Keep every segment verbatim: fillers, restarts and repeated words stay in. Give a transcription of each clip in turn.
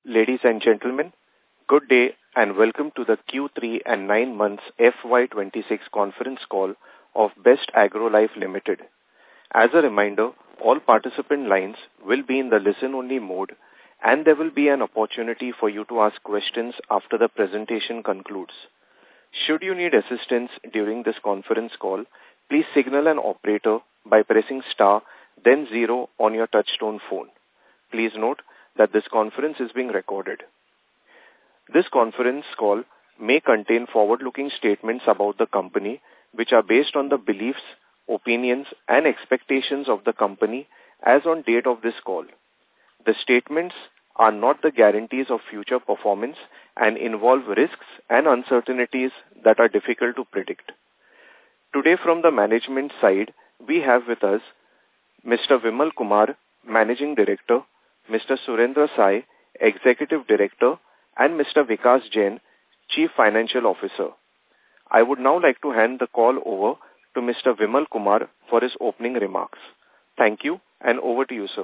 Ladies and gentlemen, good day and welcome to the Q three and nine months F Y twenty-six conference call of Best Agrolife Limited. As a reminder, all participant lines will be in the listen-only mode and there will be an opportunity for you to ask questions after the presentation concludes. Should you need assistance during this conference call, please signal an operator by pressing star, then zero on your touchtone phone. Please note that this conference is being recorded. This conference call may contain forward-looking statements about the company which are based on the beliefs, opinions and expectations of the company as on date of this call. The statements are not the guarantees of future performance and involve risks and uncertainties that are difficult to predict. Today from the management side, we have with us Mister Vimal Kumar, Managing Director, Mister Surendra Sai, Executive Director, and Mister Vikas Jain, Chief Financial Officer. I would now like to hand the call over to Mister Vimal Kumar for his opening remarks. Thank you, and over to you, sir.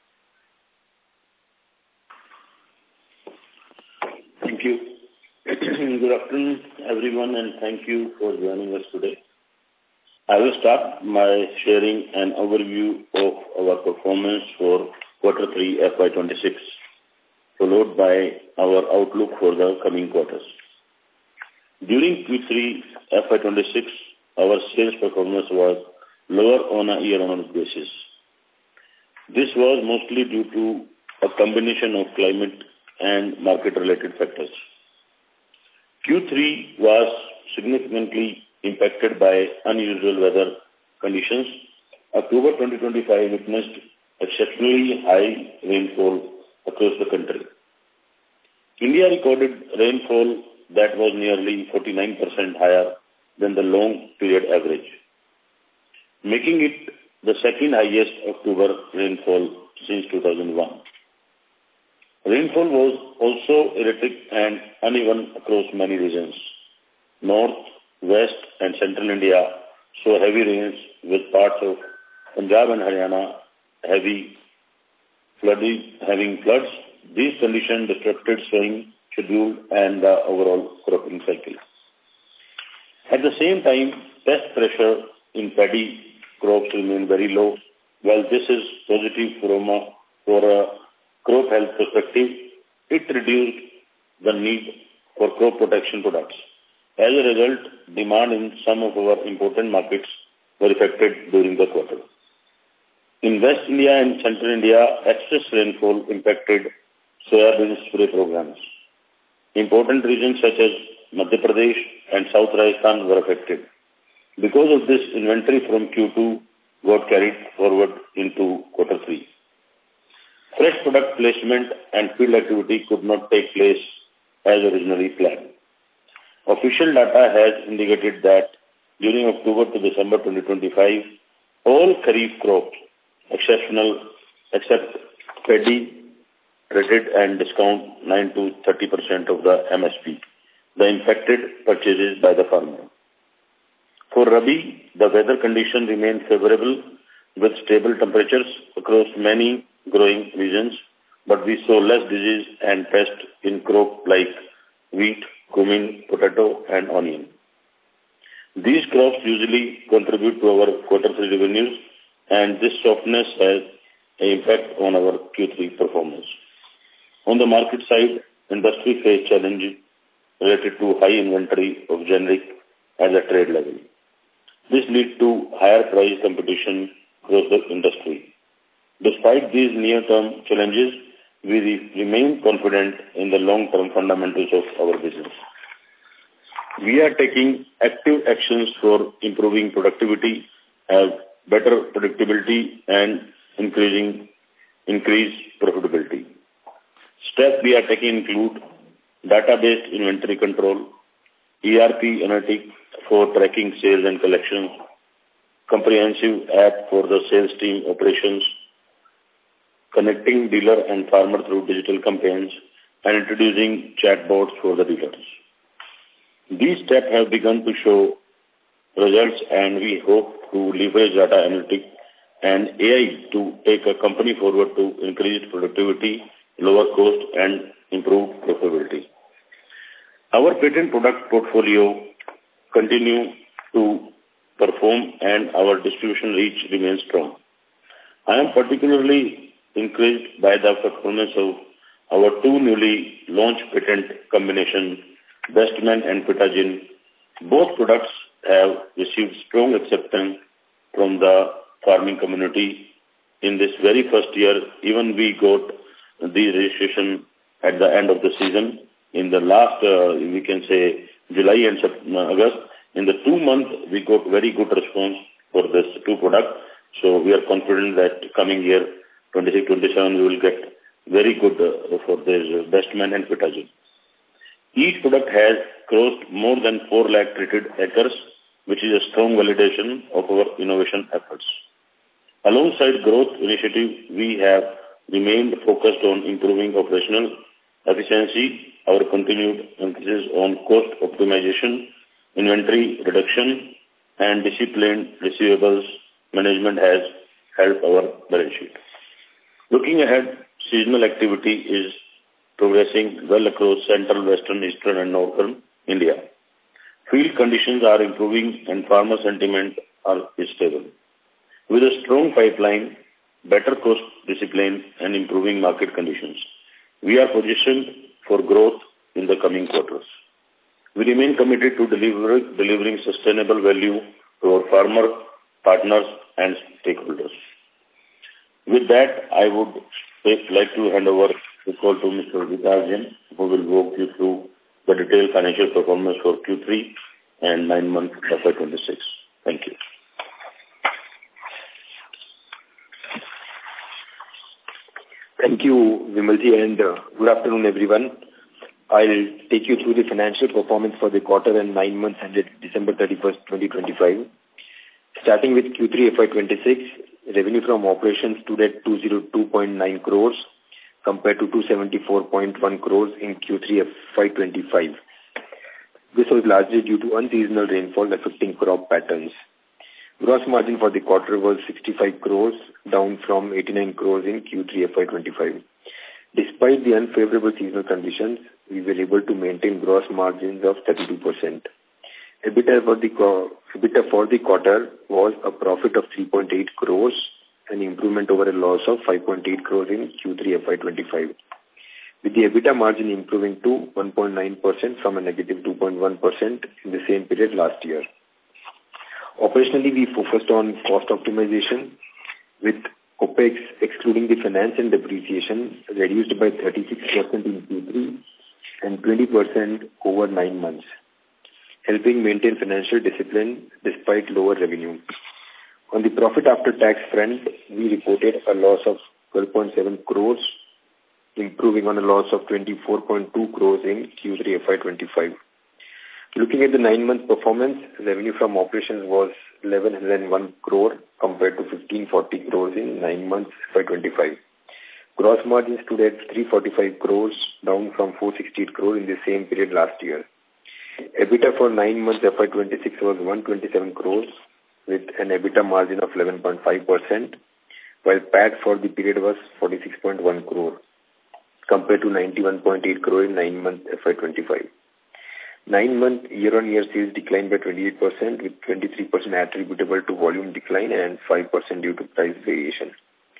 Thank you. Good afternoon, everyone, and thank you for joining us today. I will start by sharing an overview of our performance for Quarter three F Y twenty-six, followed by our outlook for the coming quarters. During Q three F Y twenty-six, our sales performance was lower on a year-on-year basis. This was mostly due to a combination of climate and market-related factors. Q three was significantly impacted by unusual weather conditions. October twenty twenty-five witnessed exceptionally high rainfall across the country. India recorded rainfall that was nearly forty-nine percent higher than the long period average, making it the second highest October rainfall since two thousand one. Rainfall was also erratic and uneven across many regions. North, West and Central India saw heavy rains with parts of Punjab and Haryana heavy flooding, having floods. These conditions disrupted sowing schedule and the overall cropping cycle. At the same time, pest pressure in paddy crops remained very low. While this is positive from a, for a crop health perspective, it reduced the need for crop protection products. As a result, demand in some of our important markets were affected during the quarter. In West India and Central India, excess rainfall impacted soybean spray programs. Important regions such as Madhya Pradesh and South Rajasthan were affected. Because of this, inventory from Q two got carried forward into Quarter three. Fresh product placement and field activity could not take place as originally planned. Official data has indicated that during October to December twenty twenty-five, all Kharif crops, exceptional except paddy, rated and discount nine to thirty percent of the M S P, the impacted purchases by the farmer. For Rabi, the weather condition remained favorable with stable temperatures across many growing regions, but we saw less disease and pest in crop like wheat, cumin, potato and onion. These crops usually contribute to our quarter three revenues, and this softness has an impact on our Q three performance. On the market side, industry faced challenges related to high inventory of generic at the trade level. This led to higher price competition across the industry. Despite these near-term challenges, we re- remain confident in the long-term fundamentals of our business. We are taking active actions for improving productivity, have better predictability and increasing increased profitability. Steps we are taking include data-based inventory control, E R P analytics for tracking sales and collections, comprehensive app for the sales team operations, connecting dealer and farmer through digital campaigns, and introducing chatbots for the dealers. These steps have begun to show results, and we hope to leverage data analytics and A I to take a company forward to increase productivity, lower cost, and improved profitability. Our patent product portfolio continue to perform and our distribution reach remains strong. I am particularly encouraged by the performance of our two newly launched patent combination, Bestman and Pitagin. Both products have received strong acceptance from the farming community. In this very first year, even we got the registration at the end of the season. In the last, uh, we can say, July and August, in the two months, we got very good response for this two products. So we are confident that coming year, twenty-six twenty-seven, we will get very good uh, for this uh, Bestman and Pitagin. Each product has crossed more than four lakh treated acres, which is a strong validation of our innovation efforts. Alongside growth initiative, we have remained focused on improving operational efficiency. Our continued emphasis on cost optimization, inventory reduction, and disciplined receivables management has helped our balance sheet. Looking ahead, seasonal activity is progressing well across central, western, eastern, and northern India. Field conditions are improving and farmer sentiment are stable. With a strong pipeline, better cost discipline, and improving market conditions, we are positioned for growth in the coming quarters. We remain committed to deliver, delivering sustainable value to our farmer, partners, and stakeholders. With that, I would like to hand over the call to Mister Vikas Jain, who will walk you through the detailed financial performance for Q three and nine months F Y twenty-six. Thank you. Thank you, Vimalji, and uh, good afternoon, everyone. I'll take you through the financial performance for the quarter and nine months ended December thirty-first, twenty twenty-five. Starting with Q three F Y twenty-six, revenue from operations stood at two hundred two point nine crores compared to two hundred seventy-four point one crores in Q three F Y twenty-five. This was largely due to unseasonal rainfall affecting crop patterns. Gross margin for the quarter was sixty-five crores, down from eighty-nine crores in Q three F Y twenty-five. Despite the unfavorable seasonal conditions, we were able to maintain gross margins of thirty-two percent. EBITDA for the, EBITDA for the quarter was a profit of three point eight crores, an improvement over a loss of five point eight crores in Q three F Y twenty-five. With the EBITDA margin improving to one point nine percent from a negative two point one percent in the same period last year. Operationally, we focused on cost optimization, with OPEX excluding the finance and depreciation reduced by thirty-six percent in Q three and twenty percent over nine months, helping maintain financial discipline despite lower revenue. On the profit after tax front, we reported a loss of twelve point seven crores, improving on a loss of twenty-four point two crores in Q three F Y twenty-five. Looking at the nine-month performance, revenue from operations was eleven oh one crore compared to fifteen forty crores in nine months F Y twenty-five. Gross margin stood at three forty-five crores, down from four sixty-eight crores in the same period last year. EBITDA for nine months F Y twenty-six was one twenty-seven crores with an EBITDA margin of eleven point five percent, while P A T for the period was forty-six point one crore compared to ninety-one point eight crore in nine months F Y twenty-five. Nine-month year-on-year sales declined by twenty-eight percent, with twenty-three percent attributable to volume decline and five percent due to price variation.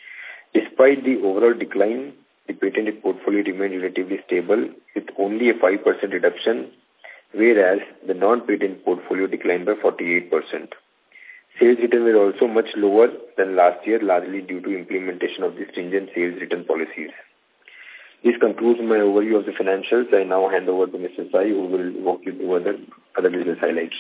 Despite the overall decline, the patented portfolio remained relatively stable with only a five percent reduction, whereas the non-patent portfolio declined by forty-eight percent. Sales return were also much lower than last year, largely due to implementation of the stringent sales return policies. This concludes my overview of the financials. I now hand over to Mister Sai, who will walk you through other, other business highlights.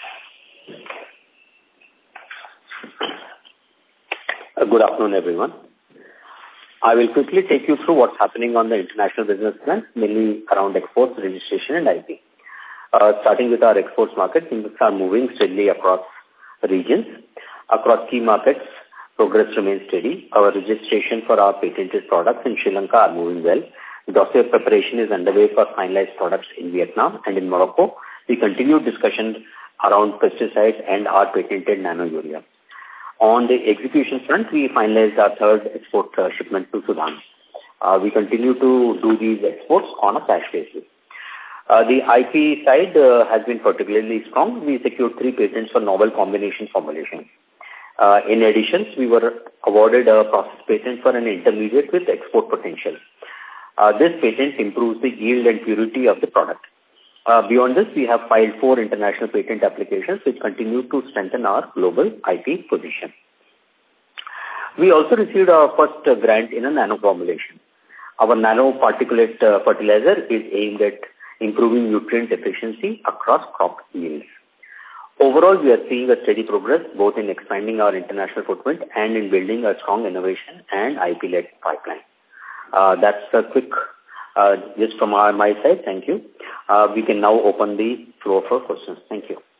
Uh, good afternoon, everyone. I will quickly take you through what's happening on the international business front, mainly around exports, registration, and I P. Uh, starting with our exports market, things are moving steadily across regions. Across key markets, progress remains steady. Our registration for our patented products in Sri Lanka are moving well. Dossier preparation is underway for finalized products in Vietnam, and in Morocco, we continue discussion around pesticides and our patented nano-urea. On the execution front, we finalized our third export uh, shipment to Sudan. Uh, we continue to do these exports on a cash basis. Uh, the I P side uh, has been particularly strong. We secured three patents for novel combination formulations. Uh, in addition, we were awarded a process patent for an intermediate with export potential. Uh, this patent improves the yield and purity of the product. Uh, beyond this, we have filed four international patent applications which continue to strengthen our global I P position. We also received our first uh, grant in a nano formulation. Our nanoparticulate uh, fertilizer is aimed at improving nutrient efficiency across crop yields. Overall, we are seeing a steady progress both in expanding our international footprint and in building a strong innovation and I P-led pipeline. Uh, that's a quick uh, just from our, my side. Thank you. Uh, we can now open the floor for questions. Thank you.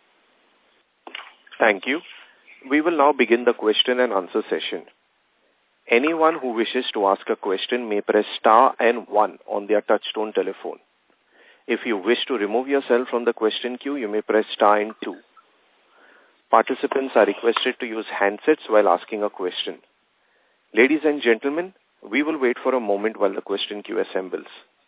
Thank you. We will now begin the question and answer session. Anyone who wishes to ask a question may press star and one on their touchtone telephone. If you wish to remove yourself from the question queue, you may press star and two. Participants are requested to use handsets while asking a question. Ladies and gentlemen, we will wait for a moment while the question queue assembles.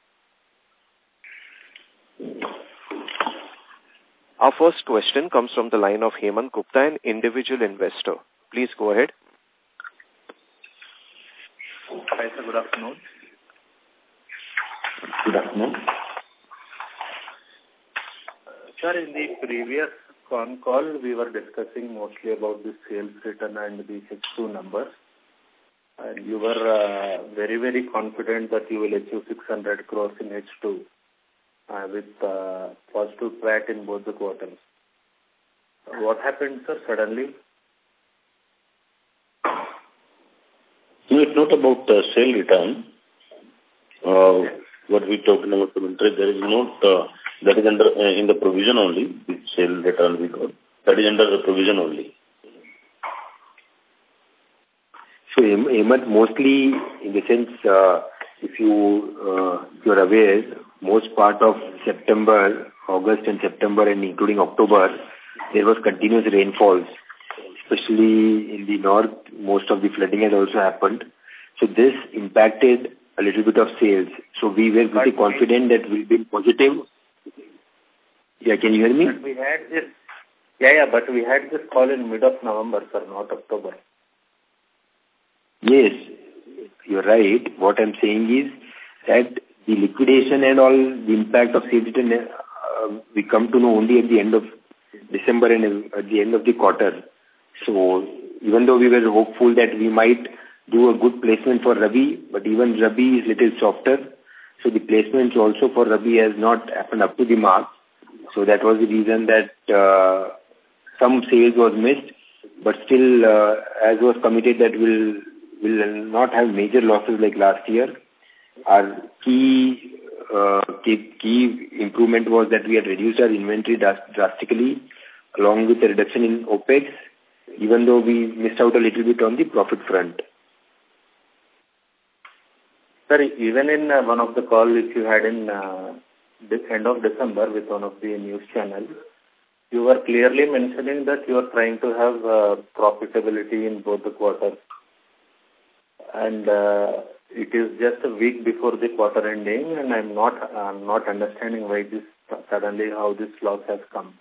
Our first question comes from the line of Hemant Gupta, an individual investor. Please go ahead. Hi, sir. Good afternoon. Good afternoon. Sir, in the previous con call, we were discussing mostly about the sales return and the H two numbers. And you were uh, very, very confident that you will achieve six hundred crores in H two uh, with uh, positive P A T in both the quarters. What happened, sir, suddenly? No, it's not about uh, sale return. Uh, what we talking about the interest, there is not, uh, that is under, uh, in the provision only, the sale return we got. That is under the provision only. So, Hemant, mostly in the sense, uh, if you, uh, you are aware, most part of September, August and September and including October, there was continuous rainfalls, especially in the north. Most of the flooding has also happened. So this impacted a little bit of sales. So we were pretty but confident we, that we'll be positive. Yeah, can you hear me? But we had this, yeah, yeah, but we had this call in mid of November, sir, not October. Yes, you're right. What I'm saying is that the liquidation and all the impact of sales return, uh, we come to know only at the end of December and at the end of the quarter. So even though we were hopeful that we might do a good placement for Rabi, but even Rabi is little softer. So the placements also for Rabi has not happened up to the mark. So that was the reason that uh, some sales was missed, but still uh, as was committed that we'll, we'll not have major losses like last year. Our key, uh, key, key improvement was that we had reduced our inventory drastically along with the reduction in OPEX, even though we missed out a little bit on the profit front. Sir, even in uh, one of the calls which you had in uh, the end of December with one of the news channels, you were clearly mentioning that you are trying to have uh, profitability in both the quarters. And uh, it is just a week before the quarter ending, and I'm not, I'm not understanding why this suddenly how this loss has come.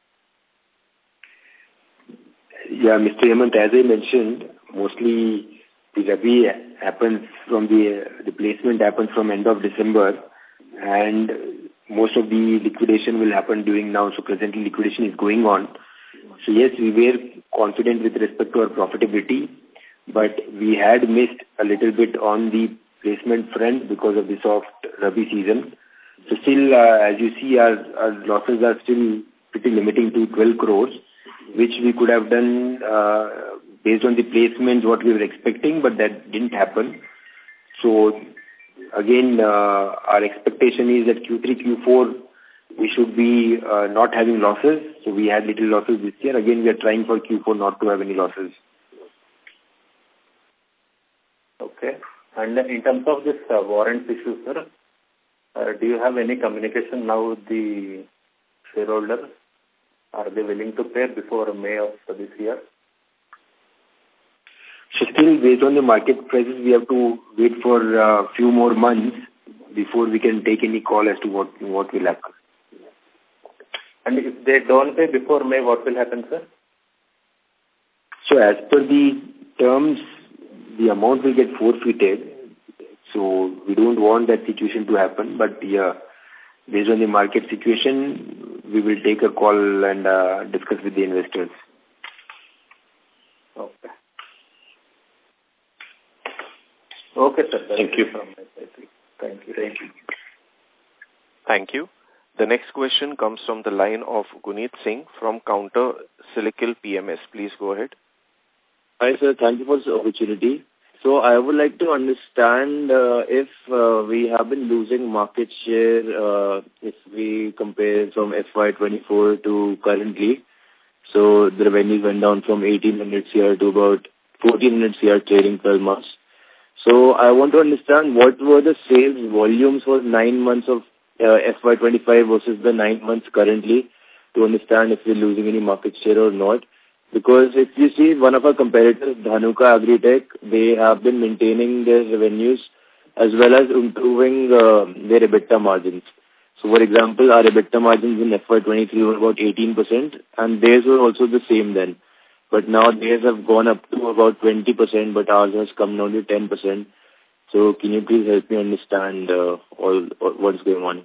Yeah, Mister Hemant, as I mentioned, mostly the Rabi happens from the, the placement happens from end of December, and most of the liquidation will happen during now. So presently liquidation is going on. So yes, we were confident with respect to our profitability, but we had missed a little bit on the placement front because of the soft Rabi season. So still, uh, as you see, our, our losses are still pretty limiting to twelve crores, which we could have done uh, based on the placements what we were expecting, but that didn't happen. So again, uh, our expectation is that Q three, Q four, we should be uh, not having losses. So we had little losses this year. Again, we are trying for Q four not to have any losses. Okay. And in terms of this uh, warrant issue, sir, uh, do you have any communication now with the shareholders? Are they willing to pay before May of this year? So still, based on the market prices, we have to wait for a uh, few more months before we can take any call as to what what will happen. And if they don't pay before May, what will happen, sir? So as per the terms, the amount will get forfeited. So we don't want that situation to happen. But yeah, based on the market situation, we will take a call and uh, discuss with the investors. Okay. Okay, sir. Thank you. Thank you. Thank you. Thank you. The next question comes from the line of Guneet Singh from Counter Cyclical P M S. Please go ahead. Hi, sir. Thank you for this opportunity. So I would like to understand uh, if uh, we have been losing market share uh, if we compare from F Y twenty-four to currently. So the revenue went down from eighteen hundred crore to about fourteen hundred crore trading twelve months. So I want to understand what were the sales volumes for nine months of uh, F Y twenty-five versus the nine months currently to understand if we're losing any market share or not. Because if you see one of our competitors, Dhanuka Agritech, they have been maintaining their revenues as well as improving uh, their EBITDA margins. So, for example, our EBITDA margins in F Y twenty-three were about eighteen percent and theirs were also the same then. But now theirs have gone up to about twenty percent, but ours has come down to ten percent. So, can you please help me understand uh, all, all what's going on?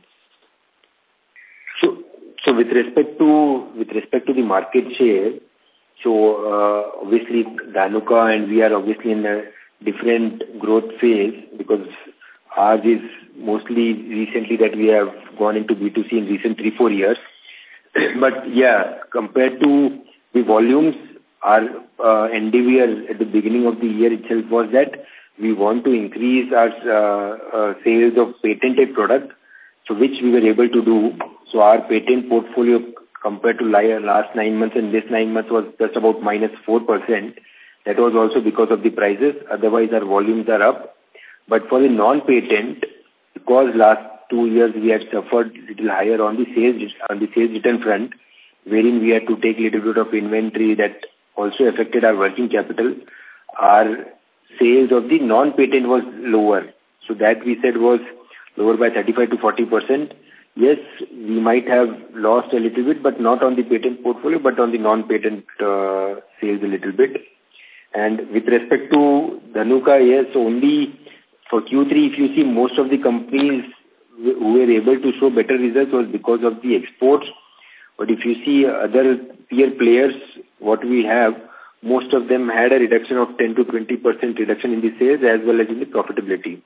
So, so with respect to with respect to the market share, so uh, obviously Dhanuka and we are obviously in a different growth phase because ours is mostly recently that we have gone into B two C in recent three, four years. But yeah, compared to the volumes, our uh, endeavor at the beginning of the year itself was that we want to increase our uh, uh, sales of patented product, so which we were able to do. So our patent portfolio compared to last nine months and this nine months was just about minus four percent. That was also because of the prices. Otherwise, our volumes are up. But for the non-patent, because last two years we had suffered little higher on the sales on the sales return front, wherein we had to take little bit of inventory that also affected our working capital. Our sales of the non-patent was lower. So that we said was lower by thirty-five to forty percent. Yes, we might have lost a little bit, but not on the patent portfolio, but on the non-patent uh, sales a little bit. And with respect to Dhanuka, yes, only for Q three, if you see most of the companies who were able to show better results was because of the exports. But if you see other peer players, what we have, most of them had a reduction of ten to twenty percent reduction in the sales as well as in the profitability.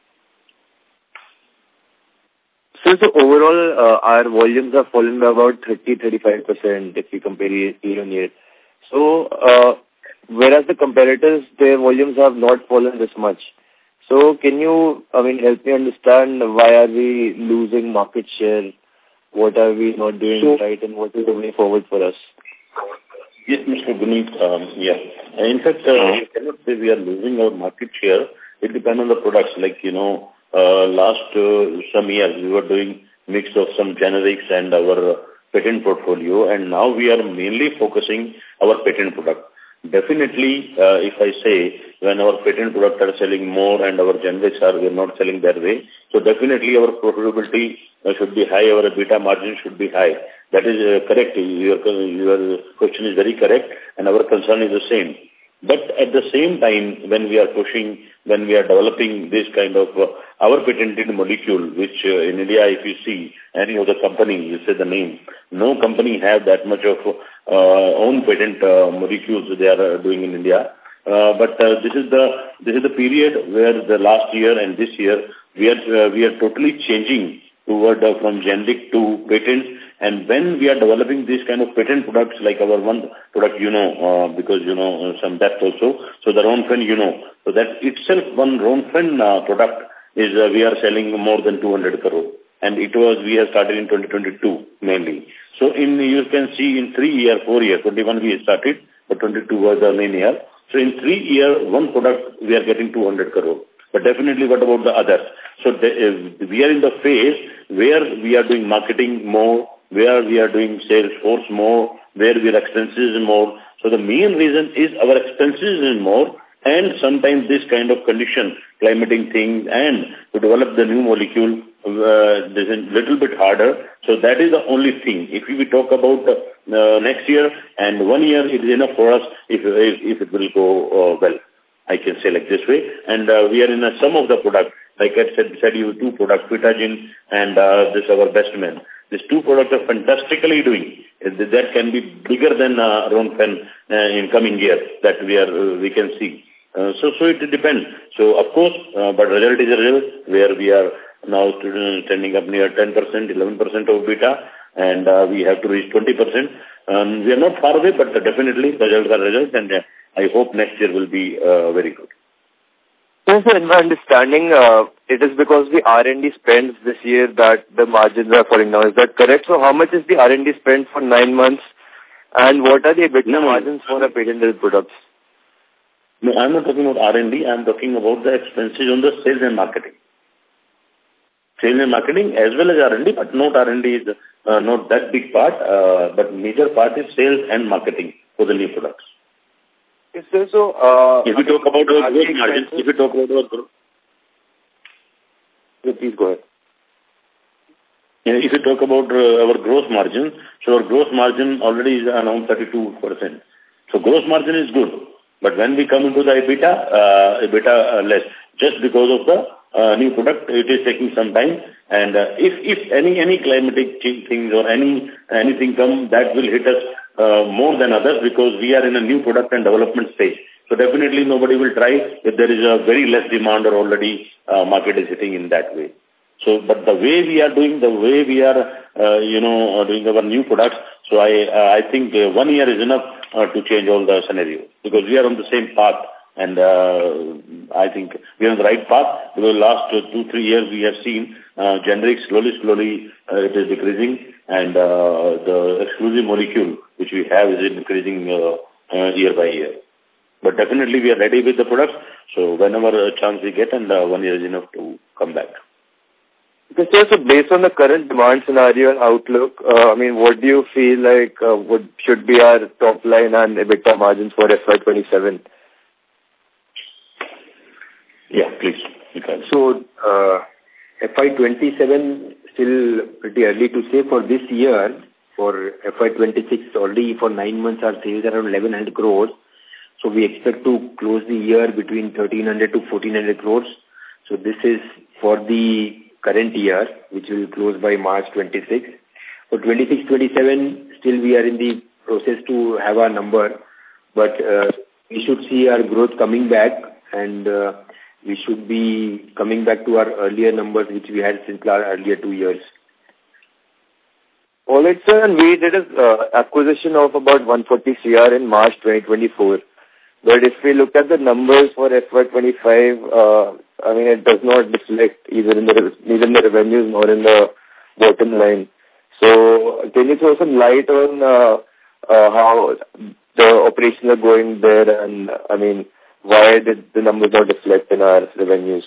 So, so overall, uh, our volumes have fallen by about thirty to thirty-five percent if we compare year on year. So, uh, whereas the competitors, their volumes have not fallen this much. So, can you, I mean, help me understand why are we losing market share? What are we not doing so, right, and what is the way forward for us? Yes, Mister Guneet, um, yeah. In fact, uh, we cannot say we are losing our market share. It depends on the products. Like, you know, uh, last uh, some years we were doing mix of some generics and our uh, patent portfolio, and now we are mainly focusing our patent product. Definitely, uh, if I say when our patent products are selling more and our generics are we are not selling that way, so definitely our profitability uh, should be high, our EBITDA margin should be high. That is uh, correct. Your, your question is very correct, and our concern is the same. But at the same time, when we are pushing, when we are developing this kind of uh, our patented molecule, which uh, in India, if you see any other company, you say the name, no company have that much of uh, own patent uh, molecules they are uh, doing in India. Uh, but uh, this is the this is the period where the last year and this year we are uh, we are totally changing toward uh, from generic to patents. And when we are developing these kind of patent products, like our one product, you know, uh, because, you know, some depth also, so the Ronfen, you know, so that itself, one Ronfen uh, product is, uh, we are selling more than two hundred crore. And it was, we have started in twenty twenty-two mainly. So in, you can see in three year, four year, twenty-one we started, but twenty-two was the main year. So in three year, one product, we are getting two hundred crore. But definitely, what about the others? So the, uh, we are in the phase where we are doing marketing more, where we are doing sales force more, where we are expenses more. So the main reason is our expenses is more And sometimes this kind of condition, climatic things, and to develop the new molecule, uh, this is a little bit harder. So that is the only thing. If we talk about uh, next year and one year, it is enough for us if, if, if it will go uh, well. I can say like this way. And uh, we are in a, some of the products, like I said, said you two products, Fitagin and uh, this our best man. These two products are fantastically doing. That can be bigger than uh, Ronfen uh, in coming year that we are uh, we can see. Uh, so so it depends. So of course, uh, but result is a result where we are now standing up near ten percent, eleven percent of beta, and uh, we have to reach twenty percent. Um, we are not far away, but definitely results are results, and uh, I hope next year will be uh, very good. So, sir, in my understanding, uh, it is because the R and D spends this year that the margins are falling down. Is that correct? So, how much is the R and D spend for nine months, and what are the EBITDA no, margins for the patented products? No, I'm not talking about R and D. I'm talking about the expenses on the sales and marketing. Sales and marketing as well as R and D, but not R and D is uh, not that big part, uh, but major part is sales and marketing for the new products. Yes, sir. So, uh, if we talk about our growth margins, if we talk about our growth, yeah, please go ahead. If you talk about uh, our gross margin, so our gross margin already is around thirty-two percent. So gross margin is good. But when we come into the EBITDA, uh, EBITDA uh, less, just because of the uh, new product, it is taking some time. And uh, if if any any climatic change things or any anything come, that will hit us uh, more than others because we are in a new product and development stage. So definitely nobody will try if there is a very less demand or already uh, market is hitting in that way. So, but the way we are doing, the way we are, uh, you know, doing our new products, so I uh, I think uh, one year is enough uh, to change all the scenario because we are on the same path and uh, I think we are on the right path because last uh, two, three years we have seen uh, generic slowly, slowly uh, it is decreasing and uh, the exclusive molecule which we have is increasing uh, uh, year by year. But definitely we are ready with the products, so whenever a chance we get and uh, one year is enough to come back. Okay, sir, so based on the current demand scenario and outlook, uh, I mean, what do you feel like uh, would should be our top line and EBITDA margins for F Y twenty-seven? Yeah, please. So, uh, F Y twenty-seven, still pretty early to say for this year. For F Y twenty-six, already for nine months, our sales are around eleven hundred crores. So, we expect to close the year between thirteen hundred to fourteen hundred crores. So, this is for the current year, which will close by March twenty-sixth. For twenty-six twenty-seven, still we are in the process to have our number, but uh, we should see our growth coming back and uh, we should be coming back to our earlier numbers which we had since our earlier two years. All right, sir, and we did an uh, acquisition of about one hundred forty crores in March twenty twenty-four. But if we look at the numbers for F Y twenty-five, uh, I mean, it does not reflect either in the neither in the revenues nor in the bottom line. So, can you throw some light on uh, uh, how the operations are going there, and I mean, why did the numbers not reflect in our revenues?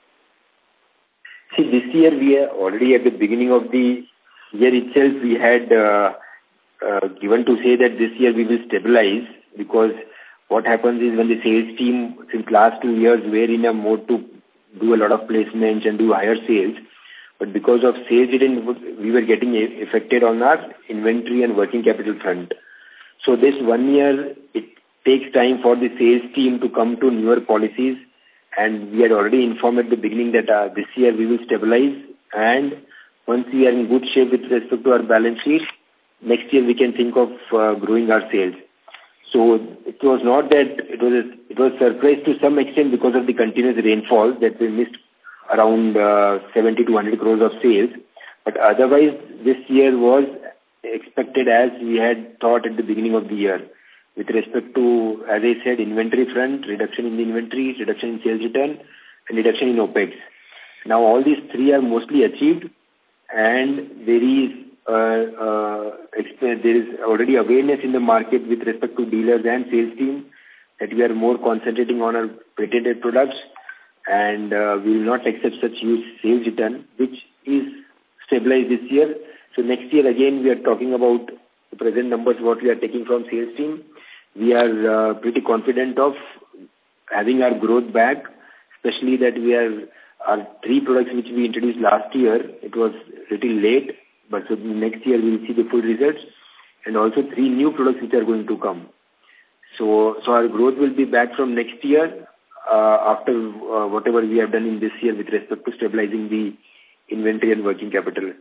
See, this year we are already at the beginning of the year itself. We had uh, uh, given to say that this year we will stabilize because what happens is when the sales team since last two years were in a mode to do a lot of placements and do higher sales, but because of sales, didn't, we were getting affected on our inventory and working capital front. So this one year, it takes time for the sales team to come to newer policies, and we had already informed at the beginning that uh, this year we will stabilize, and once we are in good shape with respect to our balance sheet, next year we can think of uh, growing our sales. So it was not that it was a, it was a surprise to some extent because of the continuous rainfall that we missed around uh, seventy to one hundred crores of sales. But otherwise, this year was expected as we had thought at the beginning of the year. With respect to, as I said, inventory front, reduction in the inventory, reduction in sales return, and reduction in OPEX. Now all these three are mostly achieved, and there is Uh, uh, there is already awareness in the market with respect to dealers and sales team that we are more concentrating on our patented products and uh, we will not accept such huge sales return, which is stabilized this year. So next year again we are talking about the present numbers what we are taking from sales team. We are uh, pretty confident of having our growth back, especially that we are, our three products which we introduced last year, it was little late, but so next year we will see the full results, and also three new products which are going to come. So, so our growth will be back from next year uh, after uh, whatever we have done in this year with respect to stabilizing the inventory and working capital.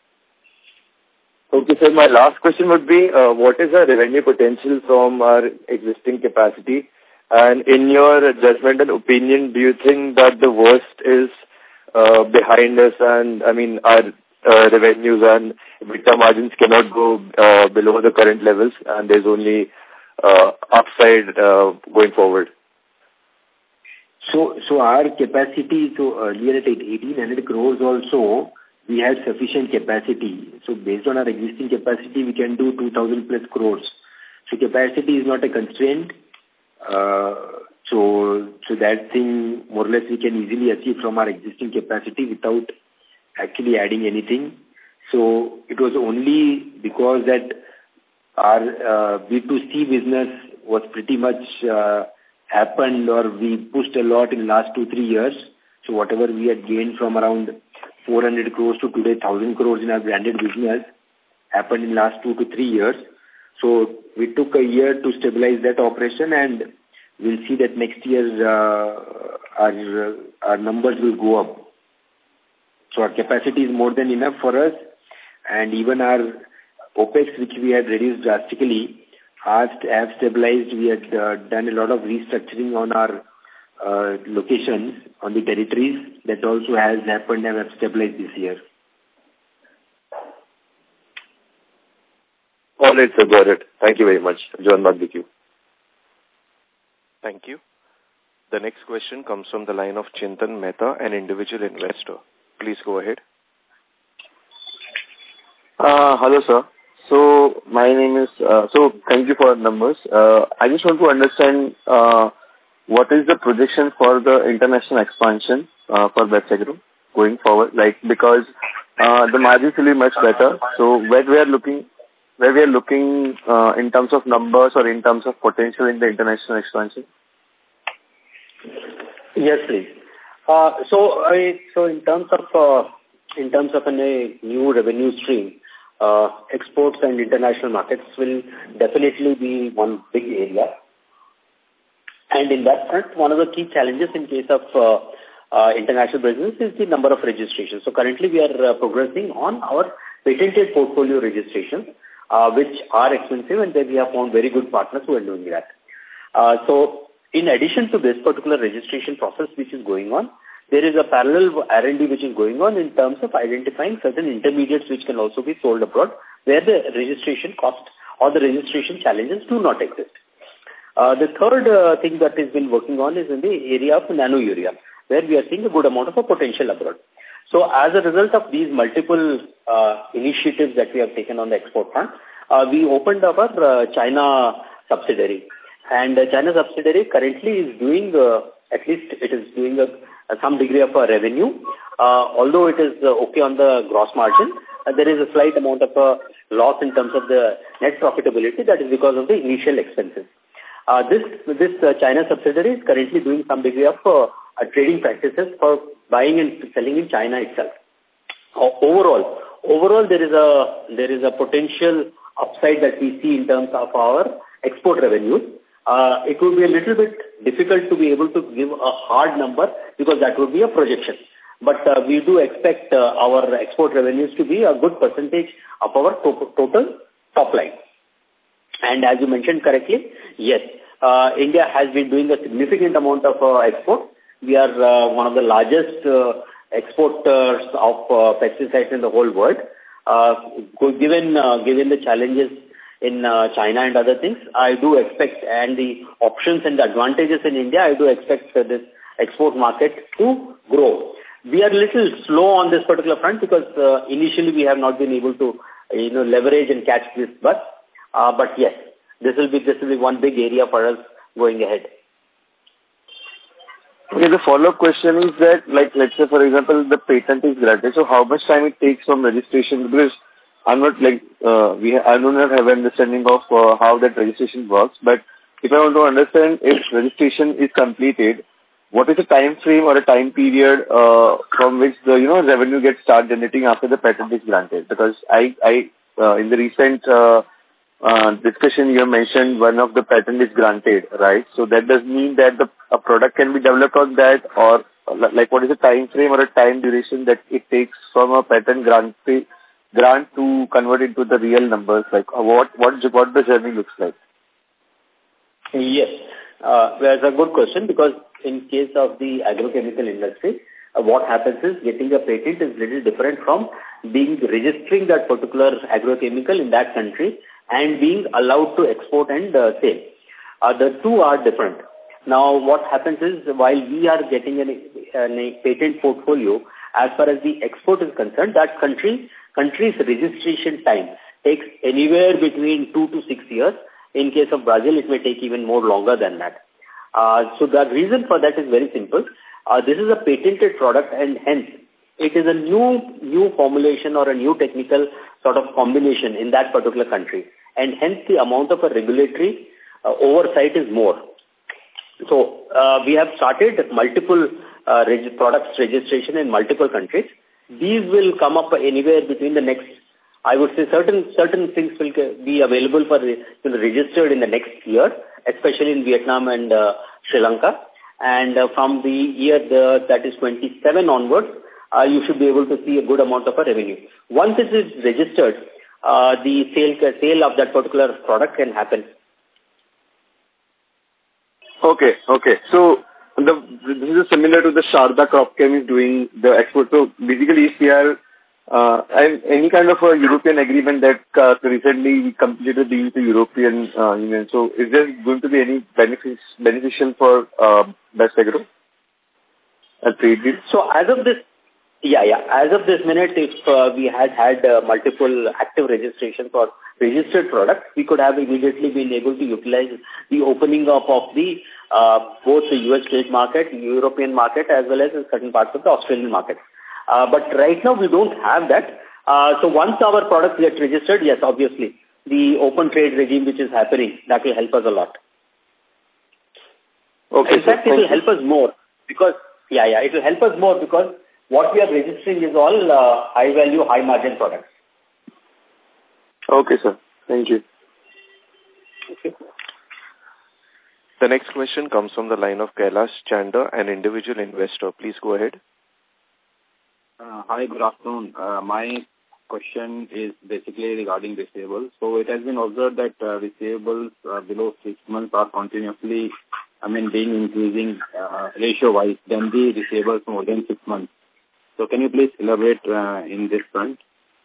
Okay, so my last question would be, uh, what is the revenue potential from our existing capacity? And in your judgment and opinion, do you think that the worst is uh, behind us, and I mean our uh, revenues and EBITDA margins cannot go uh, below the current levels, and there's only uh, upside uh, going forward? So, so our capacity, so earlier at eighteen hundred crores also, we had sufficient capacity. So based on our existing capacity, we can do two thousand plus crores. So capacity is not a constraint. Uh, so, so that thing more or less we can easily achieve from our existing capacity without actually adding anything. So it was only because that our uh, B two C business was pretty much uh, happened, or we pushed a lot in last two, three years. So whatever we had gained from around four hundred crores to today one thousand crores in our branded business happened in last two to three years. So we took a year to stabilize that operation, and we'll see that next year uh, our, uh, our numbers will go up. So our capacity is more than enough for us, and even our OPEX, which we had reduced drastically, has have stabilized. We had uh, done a lot of restructuring on our uh, locations, on the territories. That also has happened and have stabilized this year. All right, sir, got it. Thank you very much. John, back with you. Thank you. The next question comes from the line of Chintan Mehta, an individual investor. Please go ahead. Uh, hello, sir. So, my name is, uh, so thank you for the numbers. Uh, I just want to understand uh, what is the projection for the international expansion uh, for Best Agro going forward, like, because uh, the margins will be much better. So, where we are looking, where we are looking uh, in terms of numbers or in terms of potential in the international expansion? Yes, please. Uh, so, I, so in terms of uh, in terms of a new revenue stream, uh, exports and international markets will definitely be one big area. And in that front, one of the key challenges in case of uh, uh, international business is the number of registrations. So currently, we are uh, progressing on our patented portfolio registrations, uh, which are expensive, and then we have found very good partners who are doing that. Uh, so, in addition to this particular registration process which is going on, there is a parallel R and D which is going on in terms of identifying certain intermediates which can also be sold abroad, where the registration cost or the registration challenges do not exist. Uh, the third uh, thing that has been working on is in the area of nano urea, where we are seeing a good amount of a potential abroad. So as a result of these multiple uh, initiatives that we have taken on the export front, uh, we opened our uh, China subsidiary. And uh, China subsidiary currently is doing, uh, at least it is doing a, a, some degree of a revenue. Uh, although it is uh, okay on the gross margin, uh, there is a slight amount of a loss in terms of the net profitability. That is because of the initial expenses. Uh, this this uh, China subsidiary is currently doing some degree of uh, uh, trading practices for buying and selling in China itself. Uh, overall, overall there is a there is a potential upside that we see in terms of our export revenues. Uh, it would be a little bit difficult to be able to give a hard number because that would be a projection. But uh, we do expect uh, our export revenues to be a good percentage of our to total top line. And as you mentioned correctly, yes, uh, India has been doing a significant amount of uh, export. We are uh, one of the largest uh, exporters of uh, pesticides in the whole world. Uh, given uh, given the challenges in uh, China and other things, I do expect, and the options and the advantages in India, I do expect uh, this export market to grow. We are a little slow on this particular front because uh, initially we have not been able to, uh, you know, leverage and catch this bus. Uh, but yes, this will be this will be one big area for us going ahead. Okay, the follow-up question is that, like, let's say, for example, the patent is granted. So how much time it takes from registration? Because I'm not like, uh, we ha I do not have an understanding of uh, how that registration works, but if I want to understand if registration is completed, what is the time frame or a time period uh, from which the you know revenue gets start generating after the patent is granted? Because I, I uh, in the recent uh, uh, discussion you have mentioned one of the patent is granted, right? So that does mean that the a product can be developed on that, or like what is the time frame or a time duration that it takes from a patent grant grant to convert into the real numbers? Like what what what the journey looks like? Yes, uh, that's a good question, because in case of the agrochemical industry, uh, what happens is getting a patent is little different from being registering that particular agrochemical in that country and being allowed to export and uh, sell. Uh, the two are different. Now, what happens is while we are getting an, an, a patent portfolio, as far as the export is concerned, that country country's registration time takes anywhere between two to six years. In case of Brazil, it may take even more longer than that. Uh, so the reason for that is very simple. Uh, this is a patented product, and hence it is a new new formulation or a new technical sort of combination in that particular country. And hence the amount of a regulatory uh, oversight is more. So uh, we have started multiple uh, reg products registration in multiple countries. These will come up anywhere between the next, I would say certain certain things will be available for you know, registered in the next year, especially in Vietnam and uh, Sri Lanka. And uh, from the year the, that is twenty-seven onwards, uh, you should be able to see a good amount of a revenue. Once it is registered, uh, the sale sale of that particular product can happen. Okay, okay. So the this is similar to the Sharda Cropchem is doing the export. So basically, if we are Uh, and any kind of a European agreement that uh, recently we completed the, the European uh, Union. So is there going to be any benefits beneficial for uh, Best Agro? A trade deal? So as of this, yeah, yeah, as of this minute, if uh, we had had uh, multiple active registrations for registered products, we could have immediately been able to utilize the opening up of the uh, both the U S trade market, European market, as well as in certain parts of the Australian market. Uh, but right now we don't have that. Uh, so once our products get registered, yes, obviously, the open trade regime which is happening, that will help us a lot. Okay. In fact, it will help us more because, yeah, yeah, it will help us more because what we are registering is all uh, high value, high margin products. Okay, sir. Thank you. Okay. The next question comes from the line of Kailash Chander, an individual investor. Please go ahead. Uh, hi, good afternoon. Uh, my question is basically regarding receivables. So it has been observed that uh, receivables uh, below six months are continuously, I mean, being increasing uh, ratio-wise than the receivables more than six months. So can you please elaborate uh, in this front?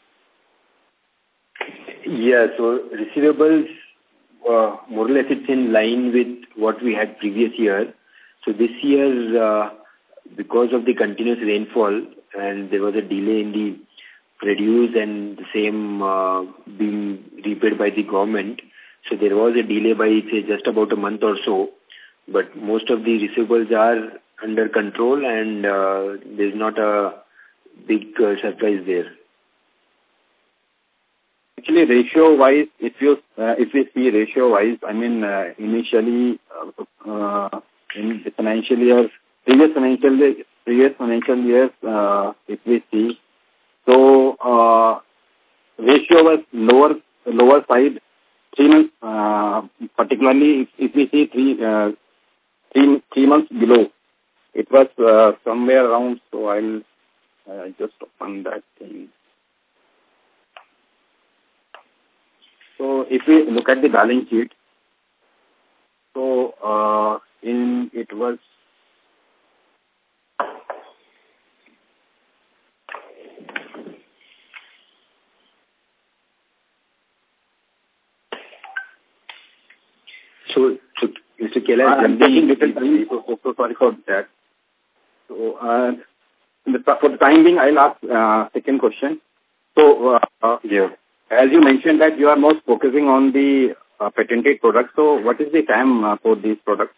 Yeah, so receivables, uh, more or less it's in line with what we had previous year. So this year, uh, because of the continuous rainfall, and there was a delay in the produce and the same uh, being repaid by the government. So there was a delay by say, just about a month or so. But most of the receivables are under control and uh, there's not a big uh, surprise there. Actually, ratio-wise, if you uh, if we see ratio-wise, I mean, uh, initially uh, uh, in the financial year, previous financial year, previous financial years, uh, if we see, so uh, ratio was lower lower side, three months, uh, particularly if, if we see three, uh, three, three months below, it was uh, somewhere around, so I'll uh, just open that thing. So if we look at the balance sheet, so uh, in it was So, so Mister Kailash, I'm taking little time, so, so, so sorry for that. So, uh, the, for the time being, I'll ask uh, second question. So, uh, uh, yeah. as you mentioned that you are most focusing on the uh, patented products, so what is the time uh, for these products?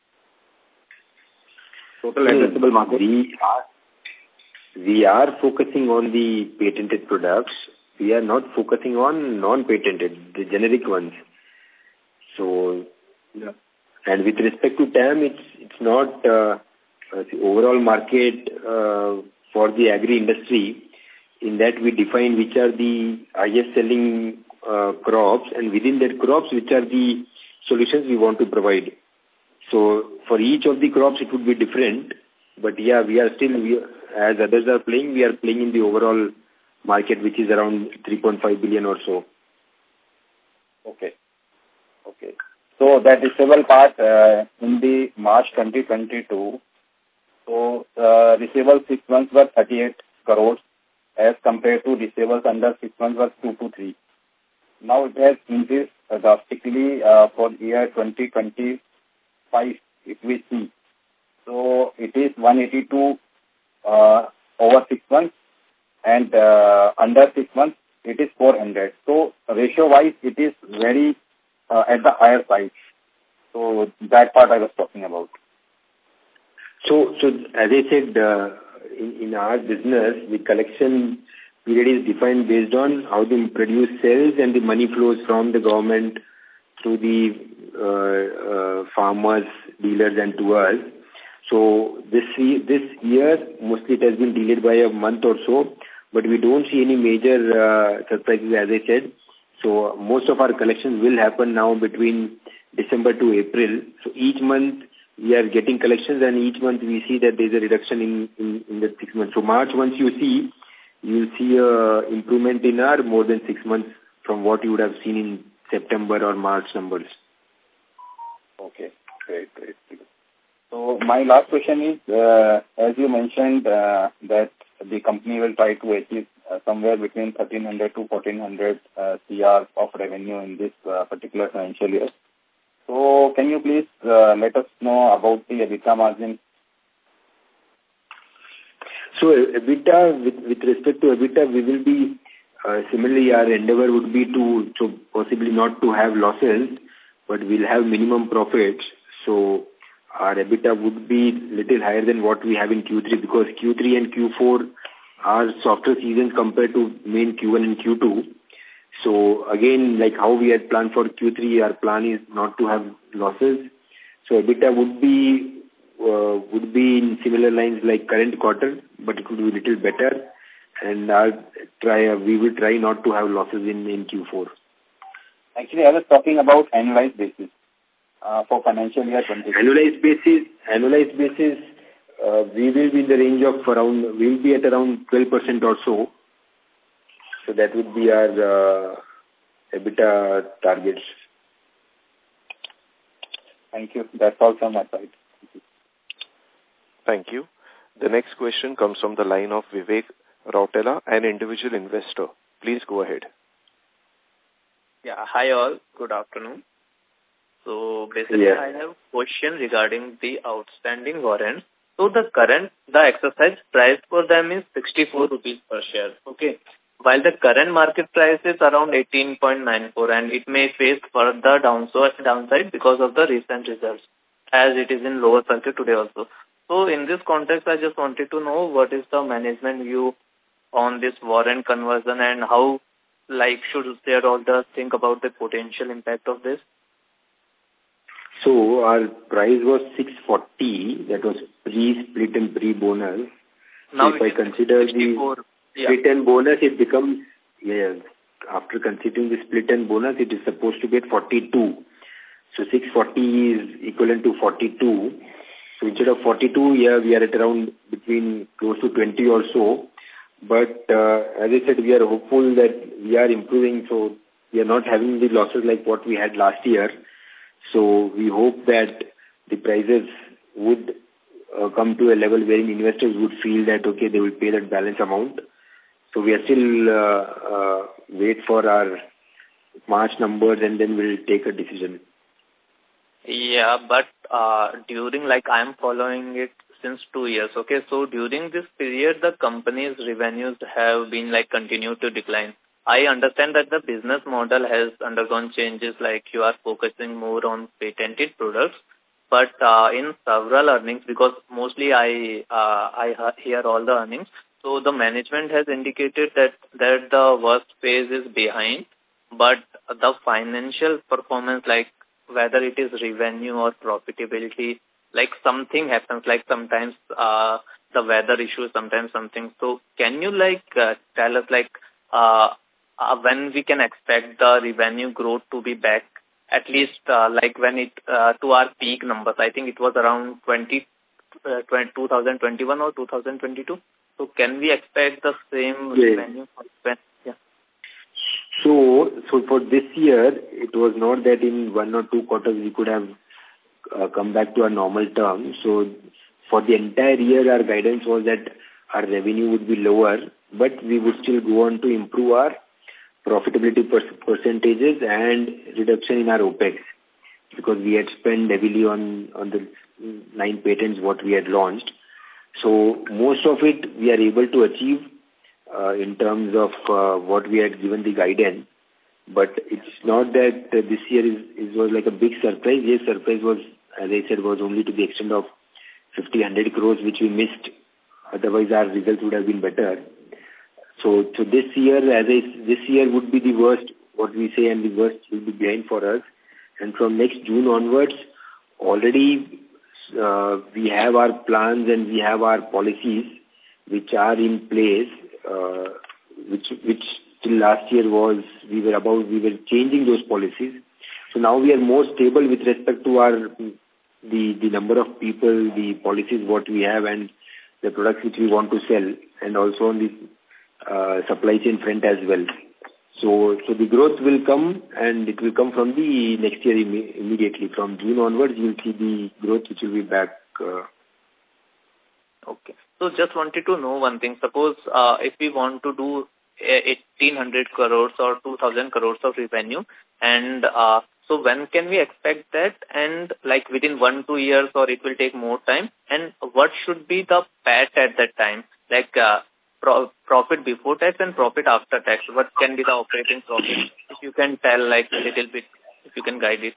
Total addressable market? We are, we are focusing on the patented products. We are not focusing on non-patented, the generic ones. So, Yeah. And with respect to T A M, it's it's not uh, uh, the overall market uh, for the agri industry. In that we define which are the highest selling uh, crops, and within that crops which are the solutions we want to provide. So for each of the crops it would be different, but yeah, we are still, we, as others are playing, we are playing in the overall market which is around three point five billion or so. Okay. Okay. So that receivable part uh, in the March twenty twenty-two, so uh, receivable six months were thirty-eight crores as compared to receivables under six months was two to three. Now it has increased uh, drastically uh, for year twenty twenty-five if we see. So it is one eighty-two uh, over six months and uh, under six months it is four hundred. So ratio wise it is very uh, at the higher side. So that part I was talking about. So, so as I said, uh, in, in our business, the collection period is defined based on how the produce sells and the money flows from the government through the uh, uh, farmers, dealers and to us. So this, this year, mostly it has been delayed by a month or so, but we don't see any major uh, surprises as I said. So most of our collections will happen now between December to April. So each month we are getting collections and each month we see that there is a reduction in, in, in the six months. So March once you see, you will see a improvement in our more than six months from what you would have seen in September or March numbers. Okay, great, great. So my last question is, uh, as you mentioned uh, that the company will try to achieve uh, somewhere between thirteen hundred to fourteen hundred uh, C R of revenue in this uh, particular financial year. So can you please uh, let us know about the EBITDA margin? So EBITDA, with, with respect to EBITDA, we will be, uh, similarly our endeavor would be to, to possibly not to have losses, but we'll have minimum profits. So our EBITDA would be little higher than what we have in Q three because Q three and Q four are softer seasons compared to main Q one and Q two. So again, like how we had planned for Q three, our plan is not to have losses. So EBITDA would be uh, would be in similar lines like current quarter, but it would be a little better. And I'll try, uh, we will try not to have losses in, in Q four. Actually, I was talking about annualized basis uh, for financial year twenty. Annualized basis, annualized basis, uh, we will be in the range of around, we will be at around twelve percent or so. So that would be our uh, EBITDA targets. Thank you. That's all from my side. Thank you. Thank you. The next question comes from the line of Vivek Rautela, an individual investor. Please go ahead. Yeah, hi all. Good afternoon. So basically yeah. I have a question regarding the outstanding warrants. So the current, the exercise price for them is sixty-four rupees per share. Okay. While the current market price is around eighteen point nine four and it may face further downside because of the recent results as it is in lower circuit today also. So in this context, I just wanted to know what is the management view on this warrant conversion and how like should shareholders think about the potential impact of this? So our price was six forty, that was pre-split and pre-bonus. Now so if I consider the yeah. split and bonus, it becomes, yeah, after considering the split and bonus, it is supposed to get forty-two. So six forty is equivalent to forty-two. So instead of forty-two, yeah, we are at around between close to twenty or so. But uh, as I said, we are hopeful that we are improving. So we are not having the losses like what we had last year. So we hope that the prices would uh, come to a level wherein investors would feel that, okay, they will pay that balance amount. So we are still uh, uh, wait for our March numbers and then we'll take a decision. Yeah, but uh, during, like I am following it since two years, okay, so during this period, the company's revenues have been like continue to decline. I understand that the business model has undergone changes, like you are focusing more on patented products, but uh, in several earnings, because mostly I uh, I hear all the earnings, so the management has indicated that, that the worst phase is behind, but the financial performance, like whether it is revenue or profitability, like something happens, like sometimes uh, the weather issue, sometimes something. So can you like uh, tell us like uh, uh, when we can expect the revenue growth to be back, at least uh, like when it uh, to our peak numbers? I think it was around twenty, uh, twenty, twenty twenty-one or two thousand twenty-two. So can we expect the same yes. revenue? When, yeah. So, so for this year, it was not that in one or two quarters we could have uh, come back to our normal terms. So for the entire year, our guidance was that our revenue would be lower, but we would still go on to improve our profitability per percentages and reduction in our OPEX, because we had spent heavily on, on the nine patents what we had launched. So most of it we are able to achieve uh, in terms of uh, what we had given the guidance. But it's not that uh, this year is, is was like a big surprise. Yes, surprise was, as I said, was only to the extent of fifty, one hundred crores, which we missed. Otherwise, our results would have been better. So, so this year, as I, this year would be the worst, what we say, and the worst will be behind for us. And from next June onwards, already uh, we have our plans and we have our policies which are in place, uh, which which till last year was, we were about, we were changing those policies. So now we are more stable with respect to our, the, the number of people, the policies what we have, and the products which we want to sell, and also on the uh, supply chain front as well. So, so the growth will come, and it will come from the next year Im immediately. From June onwards, you will see the growth which will be back. Uh, okay. So just wanted to know one thing. Suppose uh, if we want to do eighteen hundred crores or two thousand crores of revenue, and uh, so when can we expect that? And like within one, two years, or it will take more time? And what should be the P A T at that time? Like uh, pro profit before tax and profit after tax. What can be the operating profit? If you can tell like a little bit, if you can guide it.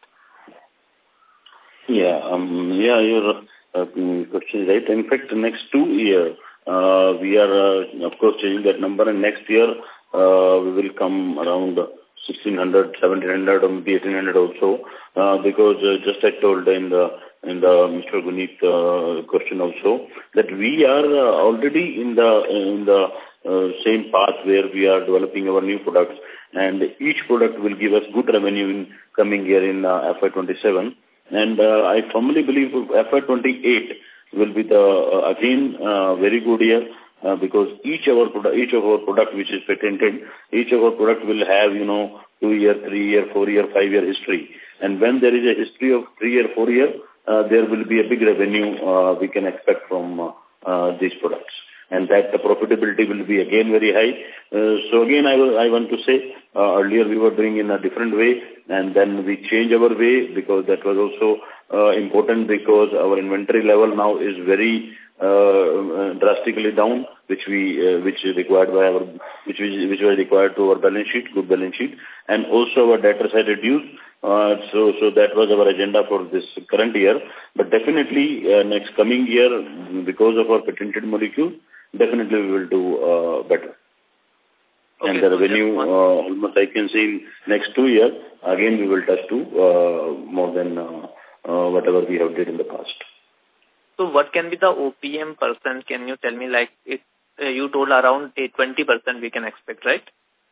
Yeah, um, yeah, your uh, question is right. In fact, next two years, uh, we are, uh, of course, changing that number, and next year uh, we will come around sixteen hundred, seventeen hundred, or maybe eighteen hundred also, uh, because uh, just I told in the in the Mister Guneet uh, question also that we are uh, already in the in the uh, same path where we are developing our new products, and each product will give us good revenue in coming year in uh, F Y twenty-seven. And uh, I firmly believe F Y twenty-eight will be the uh, again uh, very good year, uh, because each of our product, each of our product which is patented, each of our product will have, you know, two year, three year, four year, five year history. And when there is a history of three year, four year, uh, there will be a big revenue uh, we can expect from uh, uh, these products. And that the profitability will be again very high. Uh, so again, I, will, I want to say, uh, earlier we were doing in a different way, and then we change our way, because that was also uh, important, because our inventory level now is very uh, drastically down, which we uh, which is required by our which was which was required to our balance sheet, good balance sheet, and also our debtor side reduced. Uh, so so that was our agenda for this current year. But definitely uh, next coming year, because of our patented molecule, definitely we will do uh, better. Okay, and the so revenue, uh, almost I can say in next two years, again we will touch to uh, more than uh, uh, whatever we have did in the past. So what can be the O P M percent? Can you tell me, like it, uh, you told around twenty percent we can expect, right?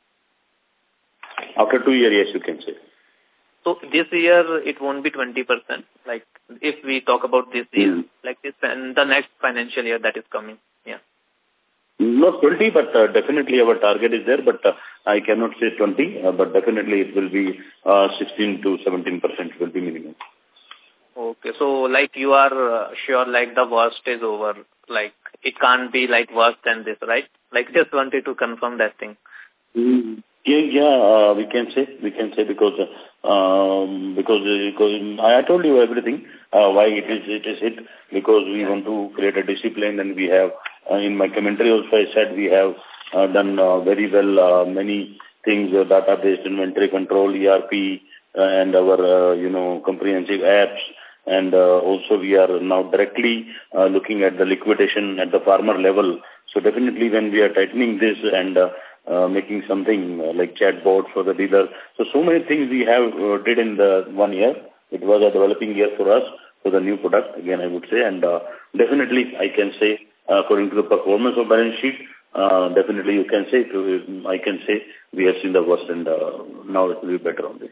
After two years, yes, you can say. So this year it won't be twenty percent, like if we talk about this year, mm. like this and the next financial year that is coming. Yeah. Not twenty, but uh, definitely our target is there, but uh, I cannot say twenty, uh, but definitely it will be uh, sixteen to seventeen percent will be minimum. Okay, so like you are uh, sure like the worst is over, like it can't be like worse than this, right? Like just wanted to confirm that thing. Mm. Yeah, yeah, uh, we can say, we can say because, uh, um, because, uh, because I told you everything, uh, why it is, it is it, because we want to create a discipline, and we have, uh, in my commentary also I said we have uh, done uh, very well uh, many things, uh, database, inventory control, E R P, uh, and our, uh, you know, comprehensive apps, and uh, also we are now directly uh, looking at the liquidation at the farmer level. So definitely when we are tightening this and uh, Uh, making something uh, like chatbot for the dealer. So, so many things we have uh, did in the one year. it was a developing year for us for the new product, again, I would say. And uh, definitely, I can say, uh, according to the performance of balance sheet, uh, definitely you can say, to, I can say, we have seen the worst and uh, now it will be better only.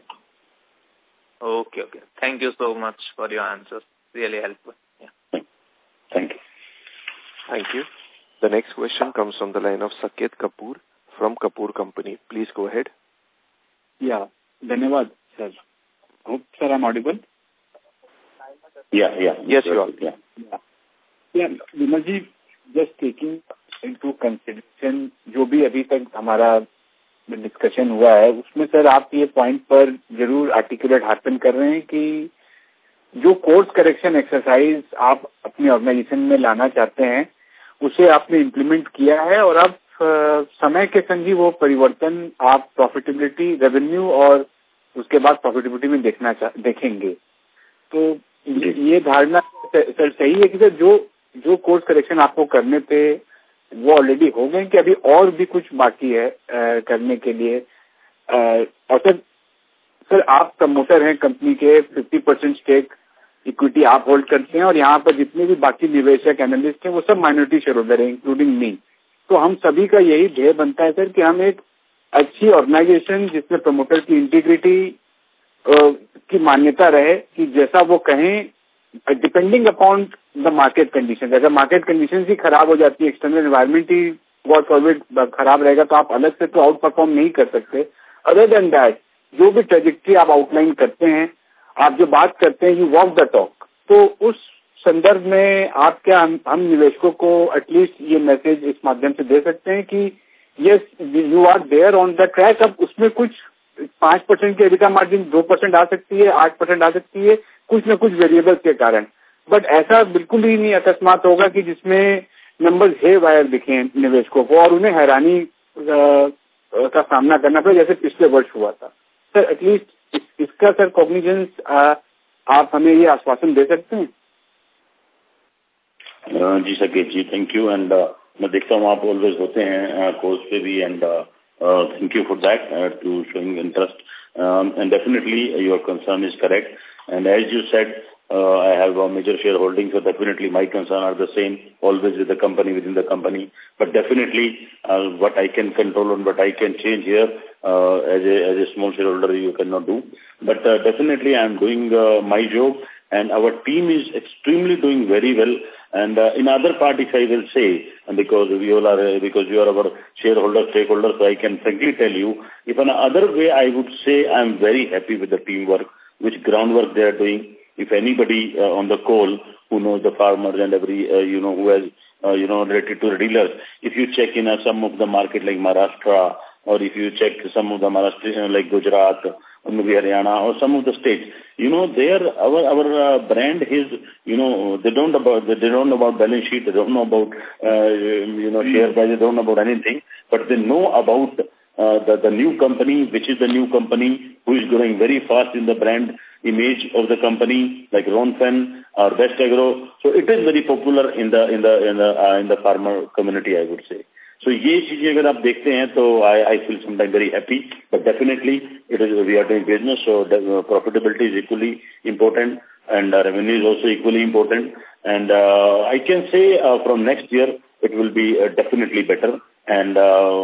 Okay, okay. Thank you so much for your answers. Really helpful. Yeah. Thank you. Thank you. The next question comes from the line of Saket Kapoor from Kapoor Company. Please go ahead. Yeah. Dhanyawad, sir. Hope, sir, I'm audible. Yeah, yeah. Yes, you are. Yeah. Yeah. Yeah, Vimal ji, just taking into consideration जो भी अभी तक हमारा discussion हुआ है, उसमें sir आप ये पॉइंट पर जरूर आर्टिकुलेट हासिल कर रहे हैं कि जो कोर्स करेक्शन एक्सरसाइज आप अपनी ऑर्गेनाइजेशन में लाना चाहते हैं, उसे आपने इम्प्लीमेंट किया है और अब समय के संग ही वो परिवर्तन आप प्रॉफिटेबिलिटी, रेवेन्यू और उसके बाद प्रॉफिटेबिलिटी में देखना देखेंगे. तो ये धारणा सर सही है कि सर जो जो कोर्स करेक्शन आपको करने थे वो ऑलरेडी हो गए कि अभी और भी कुछ बाकी है आ, करने के लिए? आ, और सर सर आप प्रमोटर हैं कंपनी के, फिफ्टी परसेंट स्टेक इक्विटी आप होल्ड करते हैं और यहाँ पर जितने भी बाकी निवेशक एनालिस्ट हैं वो सब माइनॉरिटी शेयर होल्डर हैं, इंक्लूडिंग मी. तो हम सभी का यही ध्येय बनता है सर कि हम एक अच्छी ऑर्गेनाइजेशन जिसमें प्रमोटर की इंटीग्रिटी की मान्यता रहे कि जैसा वो कहें, depending upon the market condition. अगर मार्केट कंडीशन ही खराब हो जाती है, एक्सटर्नल एनवायरमेंट ही गॉड फॉरबिड खराब रहेगा, तो आप अलग से तो आउट परफॉर्म नहीं कर सकते. अदर देन दैट, जो भी ट्रेजेक्ट्री आप आउटलाइन करते हैं, आप जो बात करते हैं, यू वॉक द टॉक. तो उस संदर्भ में आप क्या हम, हम निवेशकों को एटलीस्ट ये मैसेज इस माध्यम से दे सकते हैं कि yes, you are there on the track. अब उसमें कुछ पांच परसेंट की एबिटा मार्जिन दो परसेंट आ सकती है, आठ परसेंट आ सकती है, कुछ न कुछ वेरिएबल्स के कारण. बट ऐसा बिल्कुल ही नहीं अकस्मात होगा कि जिसमें नंबर्स हे वायर दिखे निवेशकों को और उन्हें हैरानी का सामना करना पड़े जैसे पिछले वर्ष हुआ था. सर एटलीस्ट इस, इसका सर कॉग्निजेंस आप हमें ये आश्वासन दे सकते हैं? uh, जी सकेत जी, थैंक यू. एंड मैं देखता हूँ आप ऑलवेज होते हैं कोर्स uh, पे भी, and thank you for that to showing interest. And definitely your concern is correct. And as you said, Uh, I have a major shareholding, so definitely my concerns are the same, always with the company, within the company. But definitely, uh, what I can control and what I can change here, uh, as a as a small shareholder, you cannot do. But uh, definitely, I am doing uh, my job, and our team is extremely doing very well. And uh, in other parties, I will say, and because we all are, uh, because you are our shareholder, stakeholder, so I can frankly tell you, if in another way, I would say I am very happy with the teamwork, which groundwork they are doing. If anybody uh, on the call who knows the farmers and every, uh, you know, who has, uh, you know, related to the dealers, if you check in uh, some of the market like Maharashtra, or if you check some of the Maharashtra uh, like Gujarat, or maybe Haryana, or some of the states, you know, there our our uh, brand is, you know, they don't about they don't know about balance sheet, they don't know about, uh, you know, share price, they don't know about anything, but they know about uh, the the new company, which is the new company who is growing very fast in the brand image of the company, like Ronfen or Best Agro. So it is very popular in the in the in the uh, in the farmer community, I would say. So ये चीजें अगर आप देखते हैं तो I I feel sometimes very happy. But definitely it is we are doing business, so the, uh, profitability is equally important, and uh, revenue is also equally important. And uh, I can say uh, from next year it will be uh, definitely better. And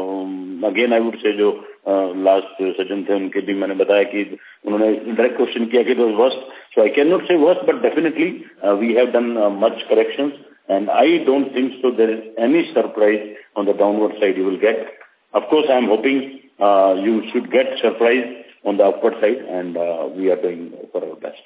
uh, again I would say जो last uh, सज्जन थे उनके भी मैंने बताया कि उन्होंने direct question किया कि it was worst. So I can not say worst, but definitely we have done much corrections, and I don't think so there is any surprise on the downward side you will get. Of course, I am hoping uh, you should get surprise on the upward side, and uh, we are doing for our best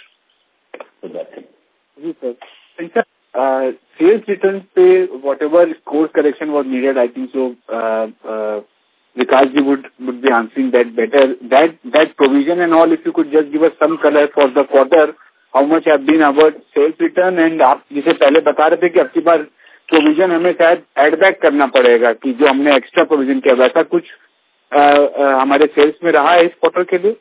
for that thing. Yes, sir. And sir, uh, sales returns पे whatever course correction was needed, I think so. Uh, uh, Vikas ji would would be answering that better. That that provision and all, if you could just give us some color for the quarter, how much have been our sales return, and आप जिसे पहले बता रहे थे कि अब की बार provision हमें शायद एड बैक करना पड़ेगा कि जो हमने एक्स्ट्रा प्रोविजन किया वैसा कुछ आ, आ, हमारे सेल्स में रहा है इस क्वार्टर के लिए.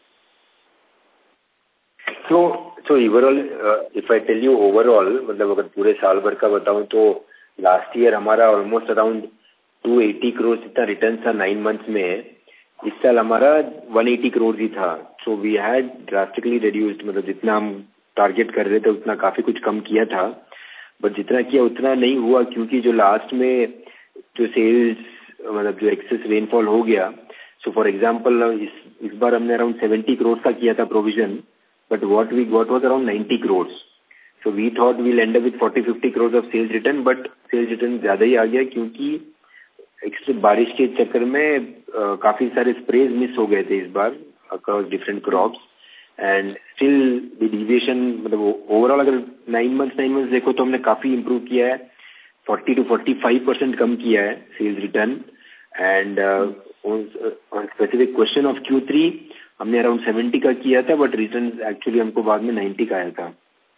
तो तो overall if I tell you overall, मतलब अगर पूरे साल भर का बताऊं तो लास्ट ईयर हमारा almost around two eighty crore जितना रिटर्न था नाइन मंथ्स में. इस साल हमारा वन एटी करोड़ ही था. So we had drastically reduced, मतलब जितना हम टारगेट कर रहे थे उतना काफी कुछ कम किया था, बट जितना किया उतना नहीं हुआ क्योंकि जो लास्ट में जो सेल्स मतलब जो एक्सेस रेनफॉल हो गया, सो फॉर एग्जांपल इस इस बार हमने अराउंड सेवेंटी करोड़ का किया था provision, but what we got was around ninety crore. So we thought we'll end up with forty fifty crore of sales return, but sales return ज्यादा ही आ गया क्योंकि एक्स्ट्रा बारिश के चक्कर में uh, काफी सारे स्प्रेज मिस हो गए थे इस बार across different crops. And still the deviation मतलब ओवरऑल अगर नाइन मंथ्स नाइन मंथ्स देखो तो हमने काफी इम्प्रूव किया है, forty two forty five percent कम किया है sales return. And on specific question of Q three हमने अराउंड सेवेंटी का किया था, बट रिटर्न एक्चुअली हमको बाद में नाइंटी का आया था.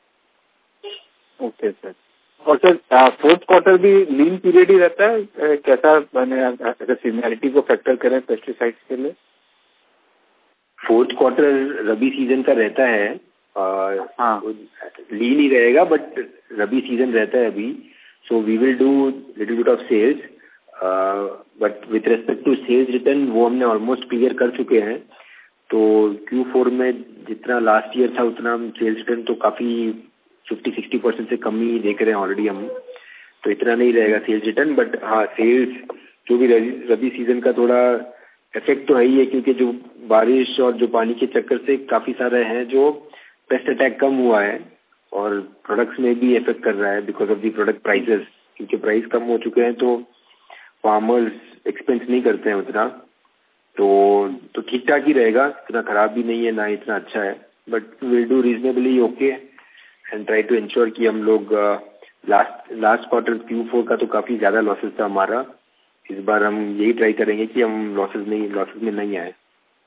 Okay sir. और सर फोर्थ क्वार्टर भी लीन पीरियड ही रहता है, कैसा मैंने अगर सीजनैलिटी को फैक्टर करें पेस्टिसाइड्स के लिए? फोर्थ क्वार्टर रबी सीजन का रहता है, हाँ लीन ही रहेगा, बट रबी सीजन रहता है अभी, so we will do little bit of sales, but with respect to sales return वो हमने ऑलमोस्ट क्लियर कर चुके हैं. तो क्यू फोर में जितना लास्ट ईयर था उतना हम सेल्स रिटर्न तो काफी फिफ्टी सिक्सटी परसेंट से कम ही देख रहे हैं ऑलरेडी हम, तो इतना नहीं रहेगा सेल्स रिटर्न. बट हाँ सेल्स जो भी रबी सीजन का थोड़ा इफेक्ट तो है ही है क्योंकि जो बारिश और जो पानी के चक्कर से काफी सारे हैं जो पेस्ट अटैक कम हुआ है और प्रोडक्ट्स में भी इफेक्ट कर रहा है because of the product prices, क्योंकि प्राइस कम हो चुके हैं तो फार्मर्स एक्सपेंस नहीं करते हैं उतना. तो तो ठीक ठाक ही रहेगा, इतना खराब भी नहीं है ना इतना अच्छा है, but will do reasonably okay and try to ensure कि हम लोग last last quarter Q four का तो काफी ज्यादा लॉसेस था हमारा. इस बार हम यही ट्राई करेंगे कि हम लॉसेस नहीं लॉसेस में नहीं आए.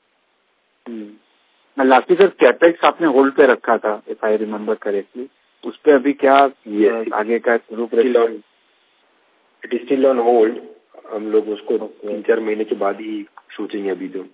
लास्ट सर कैपेक्स आपने होल्ड पे रखा था इफ आई रिमेम्बर करेक्टली, उस पे अभी क्या yes, आगे का रूपरेखा? It is still on hold. हम लोग उसको तीन चार महीने के बाद ही सोचेंगे अभी तो.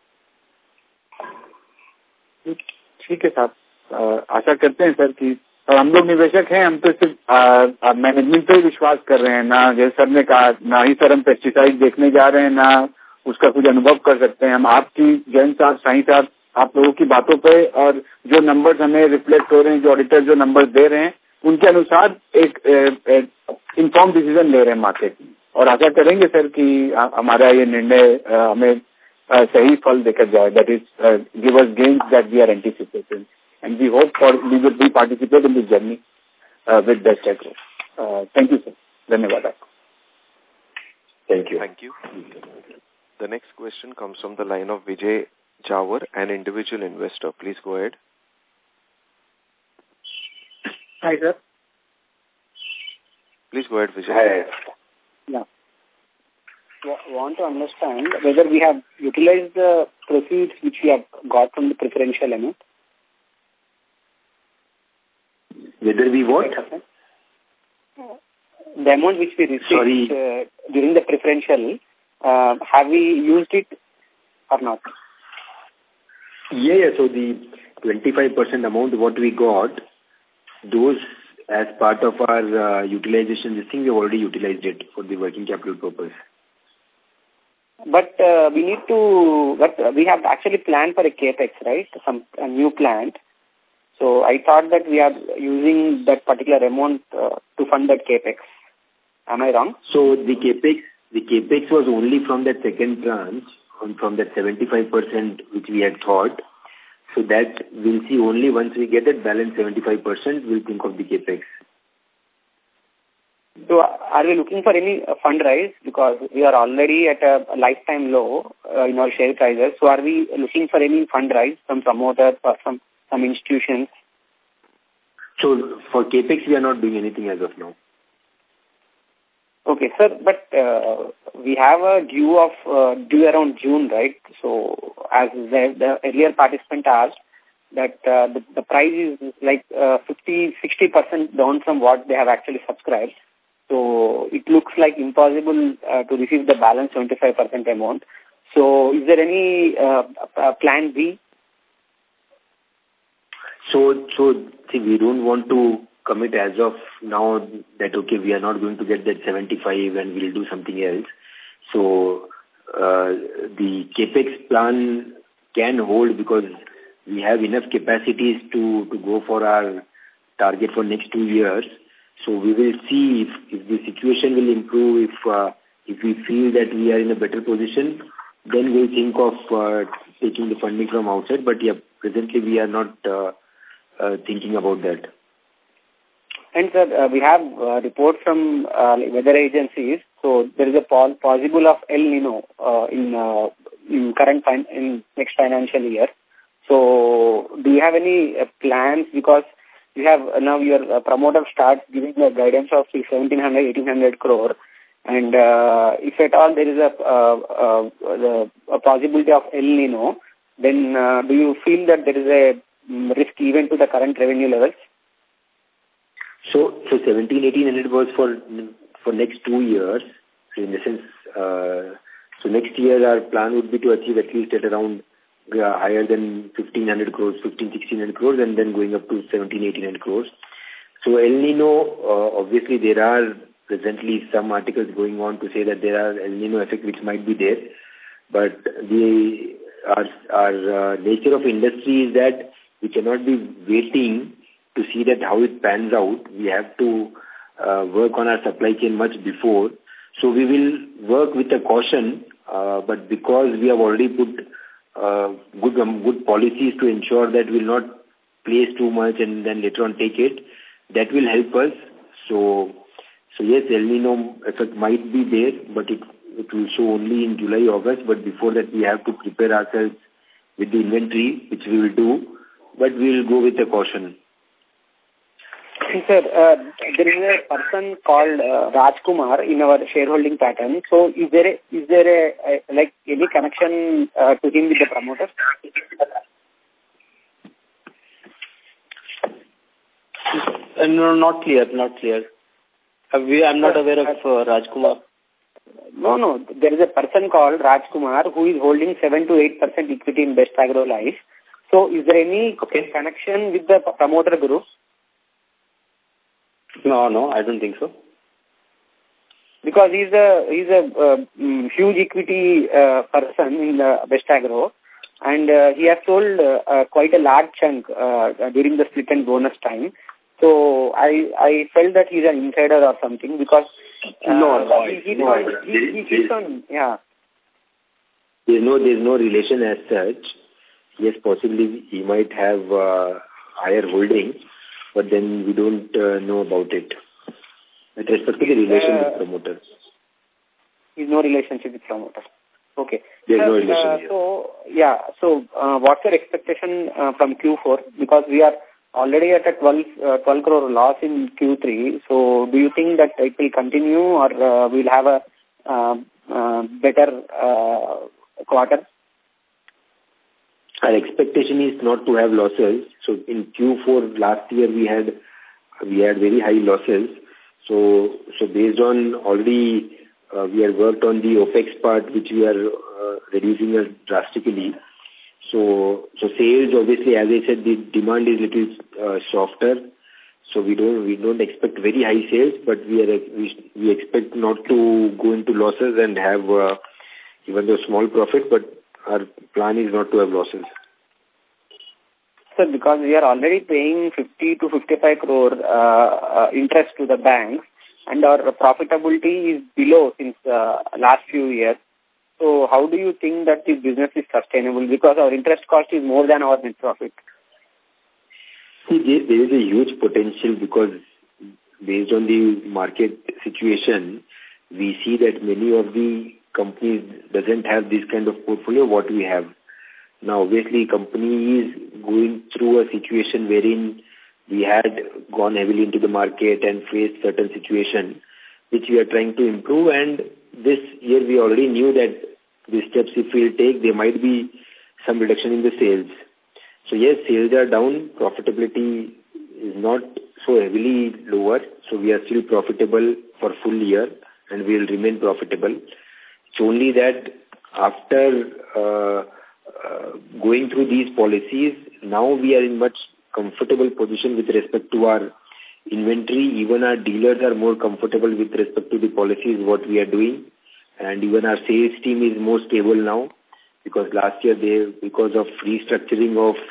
ठीक है साहब, आशा करते हैं सर कि और हम लोग निवेशक हैं, हम तो सिर्फ मैनेजमेंट पे विश्वास कर रहे हैं ना, जैसे सर ने कहा ना ही सर हम पेस्टिसाइड देखने जा रहे हैं ना उसका कुछ अनुभव कर सकते हैं. हम आपकी जैन साहब साईं साहब आप लोगों की बातों पे और जो नंबर्स हमें रिफ्लेक्ट हो रहे हैं, जो ऑडिटर जो नंबर्स दे रहे हैं उनके अनुसार एक इन्फॉर्म डिसीजन ले रहे हैं मार्केट में, और आशा करेंगे सर कि हमारा ये निर्णय हमें सही फल देकर जाए, that is give us gains that we are anticipating. And we hope for we will be participate in this journey uh, with Best Agro. Uh, thank you, sir. Dhanyawad. Thank you. Thank you. The next question comes from the line of Vijay Jawar, an individual investor. Please go ahead. Hi, sir. Please go ahead, Vijay. Hi. Yeah. W- want to understand whether we have utilized the proceeds which we have got from the preferential amount. Whether we what? The amount which we received uh, during the preferential, uh, have we used it or not? Yeah, yeah. So the twenty-five percent amount what we got, those as part of our uh, utilization, this thing we have already utilized it for the working capital purpose. But uh, we need to, but we have actually planned for a capex, right? Some a new plant. So I thought that we are using that particular amount uh, to fund that capex. Am I wrong? So the capex, the capex was only from that second tranche, from that seventy-five percent which we had thought. So that we'll see only once we get that balance seventy-five percent, we'll think of the capex. So are we looking for any uh, fundraise? Because we are already at a, a lifetime low uh, in our share prices. So are we looking for any fundraise from promoters or some some institutions? So for capex, we are not doing anything as of now. Okay, sir, but uh, we have a due of uh, due around June, right? So as the, the earlier participant asked, that uh, the, the price is like uh, fifty, sixty percent down from what they have actually subscribed. So it looks like impossible uh, to receive the balance twenty-five percent amount. So is there any uh, uh, plan B? So, so see, we don't want to commit as of now that, okay, we are not going to get that seventy-five and we'll do something else. So, uh, the capex plan can hold because we have enough capacities to, to go for our target for next two years. So we will see if, if the situation will improve, if uh, if we feel that we are in a better position, then we'll think of uh, taking the funding from outside. But yeah, presently we are not uh, uh, thinking about that. And sir, uh, we have uh, reports from uh, weather agencies. So there is a po possible of El Nino uh, in uh, in current fin in next financial year. So do you have any uh, plans? Because you have uh, now your uh, promoter starts giving the guidance of seventeen hundred, eighteen hundred crore. And uh, if at all there is a, uh, uh, the, a possibility of El Nino, then uh, do you feel that there is a um, risk even to the current revenue levels? So, so seventeen, eighteen hundred was for for next two years. So in the sense, uh, so next year our plan would be to achieve at least at around uh, higher than fifteen hundred crores, fifteen, sixteen hundred crores, and then going up to seventeen, eighteen hundred crores. So El Nino, uh, obviously there are presently some articles going on to say that there are El Nino effect which might be there, but the our, our uh, nature of industry is that we cannot be waiting to see that how it pans out. We have to uh, work on our supply chain much before. So we will work with a caution, uh, but because we have already put uh, good um, good policies to ensure that we will not place too much and then later on take it, that will help us. So, so yes, El Nino effect might be there, but it, it will show only in July, August. But before that, we have to prepare ourselves with the inventory, which we will do, but we will go with a caution. Sir, uh, there is a person called uh, Rajkumar in our shareholding pattern. So, is there a, is there a, a like any connection uh, to him with the promoter? Uh, no, not clear, not clear. Uh, we, I'm not aware of uh, Rajkumar. No, no. There is a person called Rajkumar who is holding seven to eight percent equity in Best Agro Life. So, is there any okay. connection with the promoter group? No, no, I don't think so. Because he's a he's a uh, um, huge equity uh, person in the Best Agro, and uh, he has sold uh, uh, quite a large chunk uh, during the split and bonus time. So I I felt that he's an insider or something because uh, no, no, he, he, no, he, he, he keeps on yeah. There's no there's no relation as such. Yes, possibly he might have uh, higher holding, but then we don't uh, know about it. With respect to the relation uh, with promoters. There's no relationship with promoters. Okay. There's uh, no relation uh, here. So, yeah, so uh, what's your expectation uh, from Q four? Because we are already at a twelve, uh, twelve crore loss in Q three. So, do you think that it will continue or uh, we'll have a uh, uh, better uh, quarter? Our expectation is not to have losses. So in Q four last year we had we had very high losses. So so based on already uh, we have worked on the OPEX part, which we are uh, reducing uh, drastically. So so sales obviously, as I said, the demand is little uh, softer. So we don't we don't expect very high sales, but we are we, we expect not to go into losses and have uh, even though small profit, but our plan is not to have losses. Sir, because we are already paying fifty to fifty-five crore uh, uh, interest to the banks and our profitability is below since uh, last few years. So how do you think that this business is sustainable? Because our interest cost is more than our net profit. See, there is a huge potential because based on the market situation, we see that many of the companies doesn't have this kind of portfolio what we have. Now, obviously, company is going through a situation wherein we had gone heavily into the market and faced certain situation, which we are trying to improve. And this year, we already knew that the steps if we will take, there might be some reduction in the sales. So, yes, sales are down. Profitability is not so heavily lower. So, we are still profitable for full year and we will remain profitable. It's only that after uh, uh, going through these policies, now we are in much comfortable position with respect to our inventory. Even our dealers are more comfortable with respect to the policies, what we are doing. And even our sales team is more stable now because last year they, because of restructuring of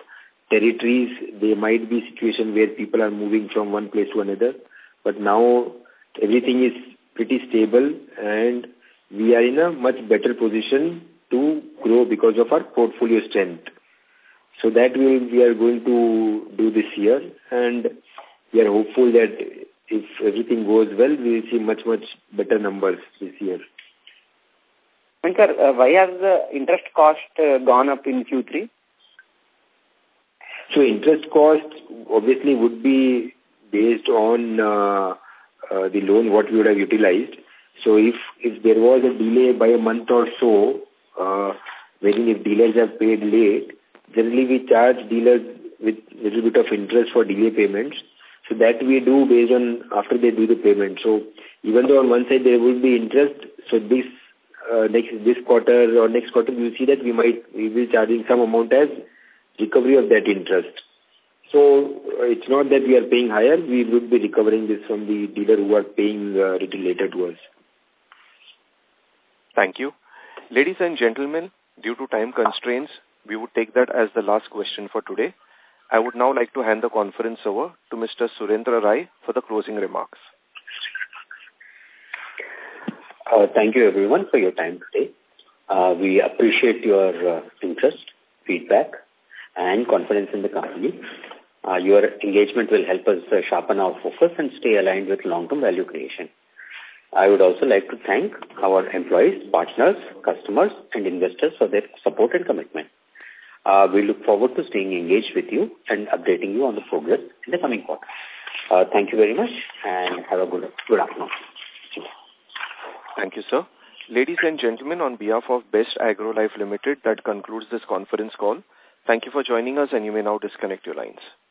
territories, there might be situation where people are moving from one place to another. But now everything is pretty stable and we are in a much better position to grow because of our portfolio strength. So that we, we are going to do this year, and we are hopeful that if everything goes well, we will see much, much better numbers this year. And sir, uh, why has the interest cost uh, gone up in Q three? So interest cost obviously would be based on uh, uh, the loan what we would have utilized. So if, if there was a delay by a month or so, uh, wherein if dealers have paid late, generally we charge dealers with a little bit of interest for delay payments. So that we do based on after they do the payment. So even though on one side there will be interest, so this uh, next this quarter or next quarter you will see that we might we will be charging some amount as recovery of that interest. So uh, it's not that we are paying higher, we would be recovering this from the dealer who are paying a uh, little later to us. Thank you. Ladies and gentlemen, due to time constraints, we would take that as the last question for today. I would now like to hand the conference over to Mister Surendra Rai for the closing remarks. Uh, thank you everyone for your time today. Uh, we appreciate your uh, interest, feedback, and confidence in the company. Uh, your engagement will help us uh, sharpen our focus and stay aligned with long-term value creation. I would also like to thank our employees, partners, customers, and investors for their support and commitment. Uh, we look forward to staying engaged with you and updating you on the progress in the coming quarter. Uh, thank you very much and have a good, good afternoon. Thank you, sir. Ladies and gentlemen, on behalf of Best AgroLife Limited, that concludes this conference call. Thank you for joining us and you may now disconnect your lines.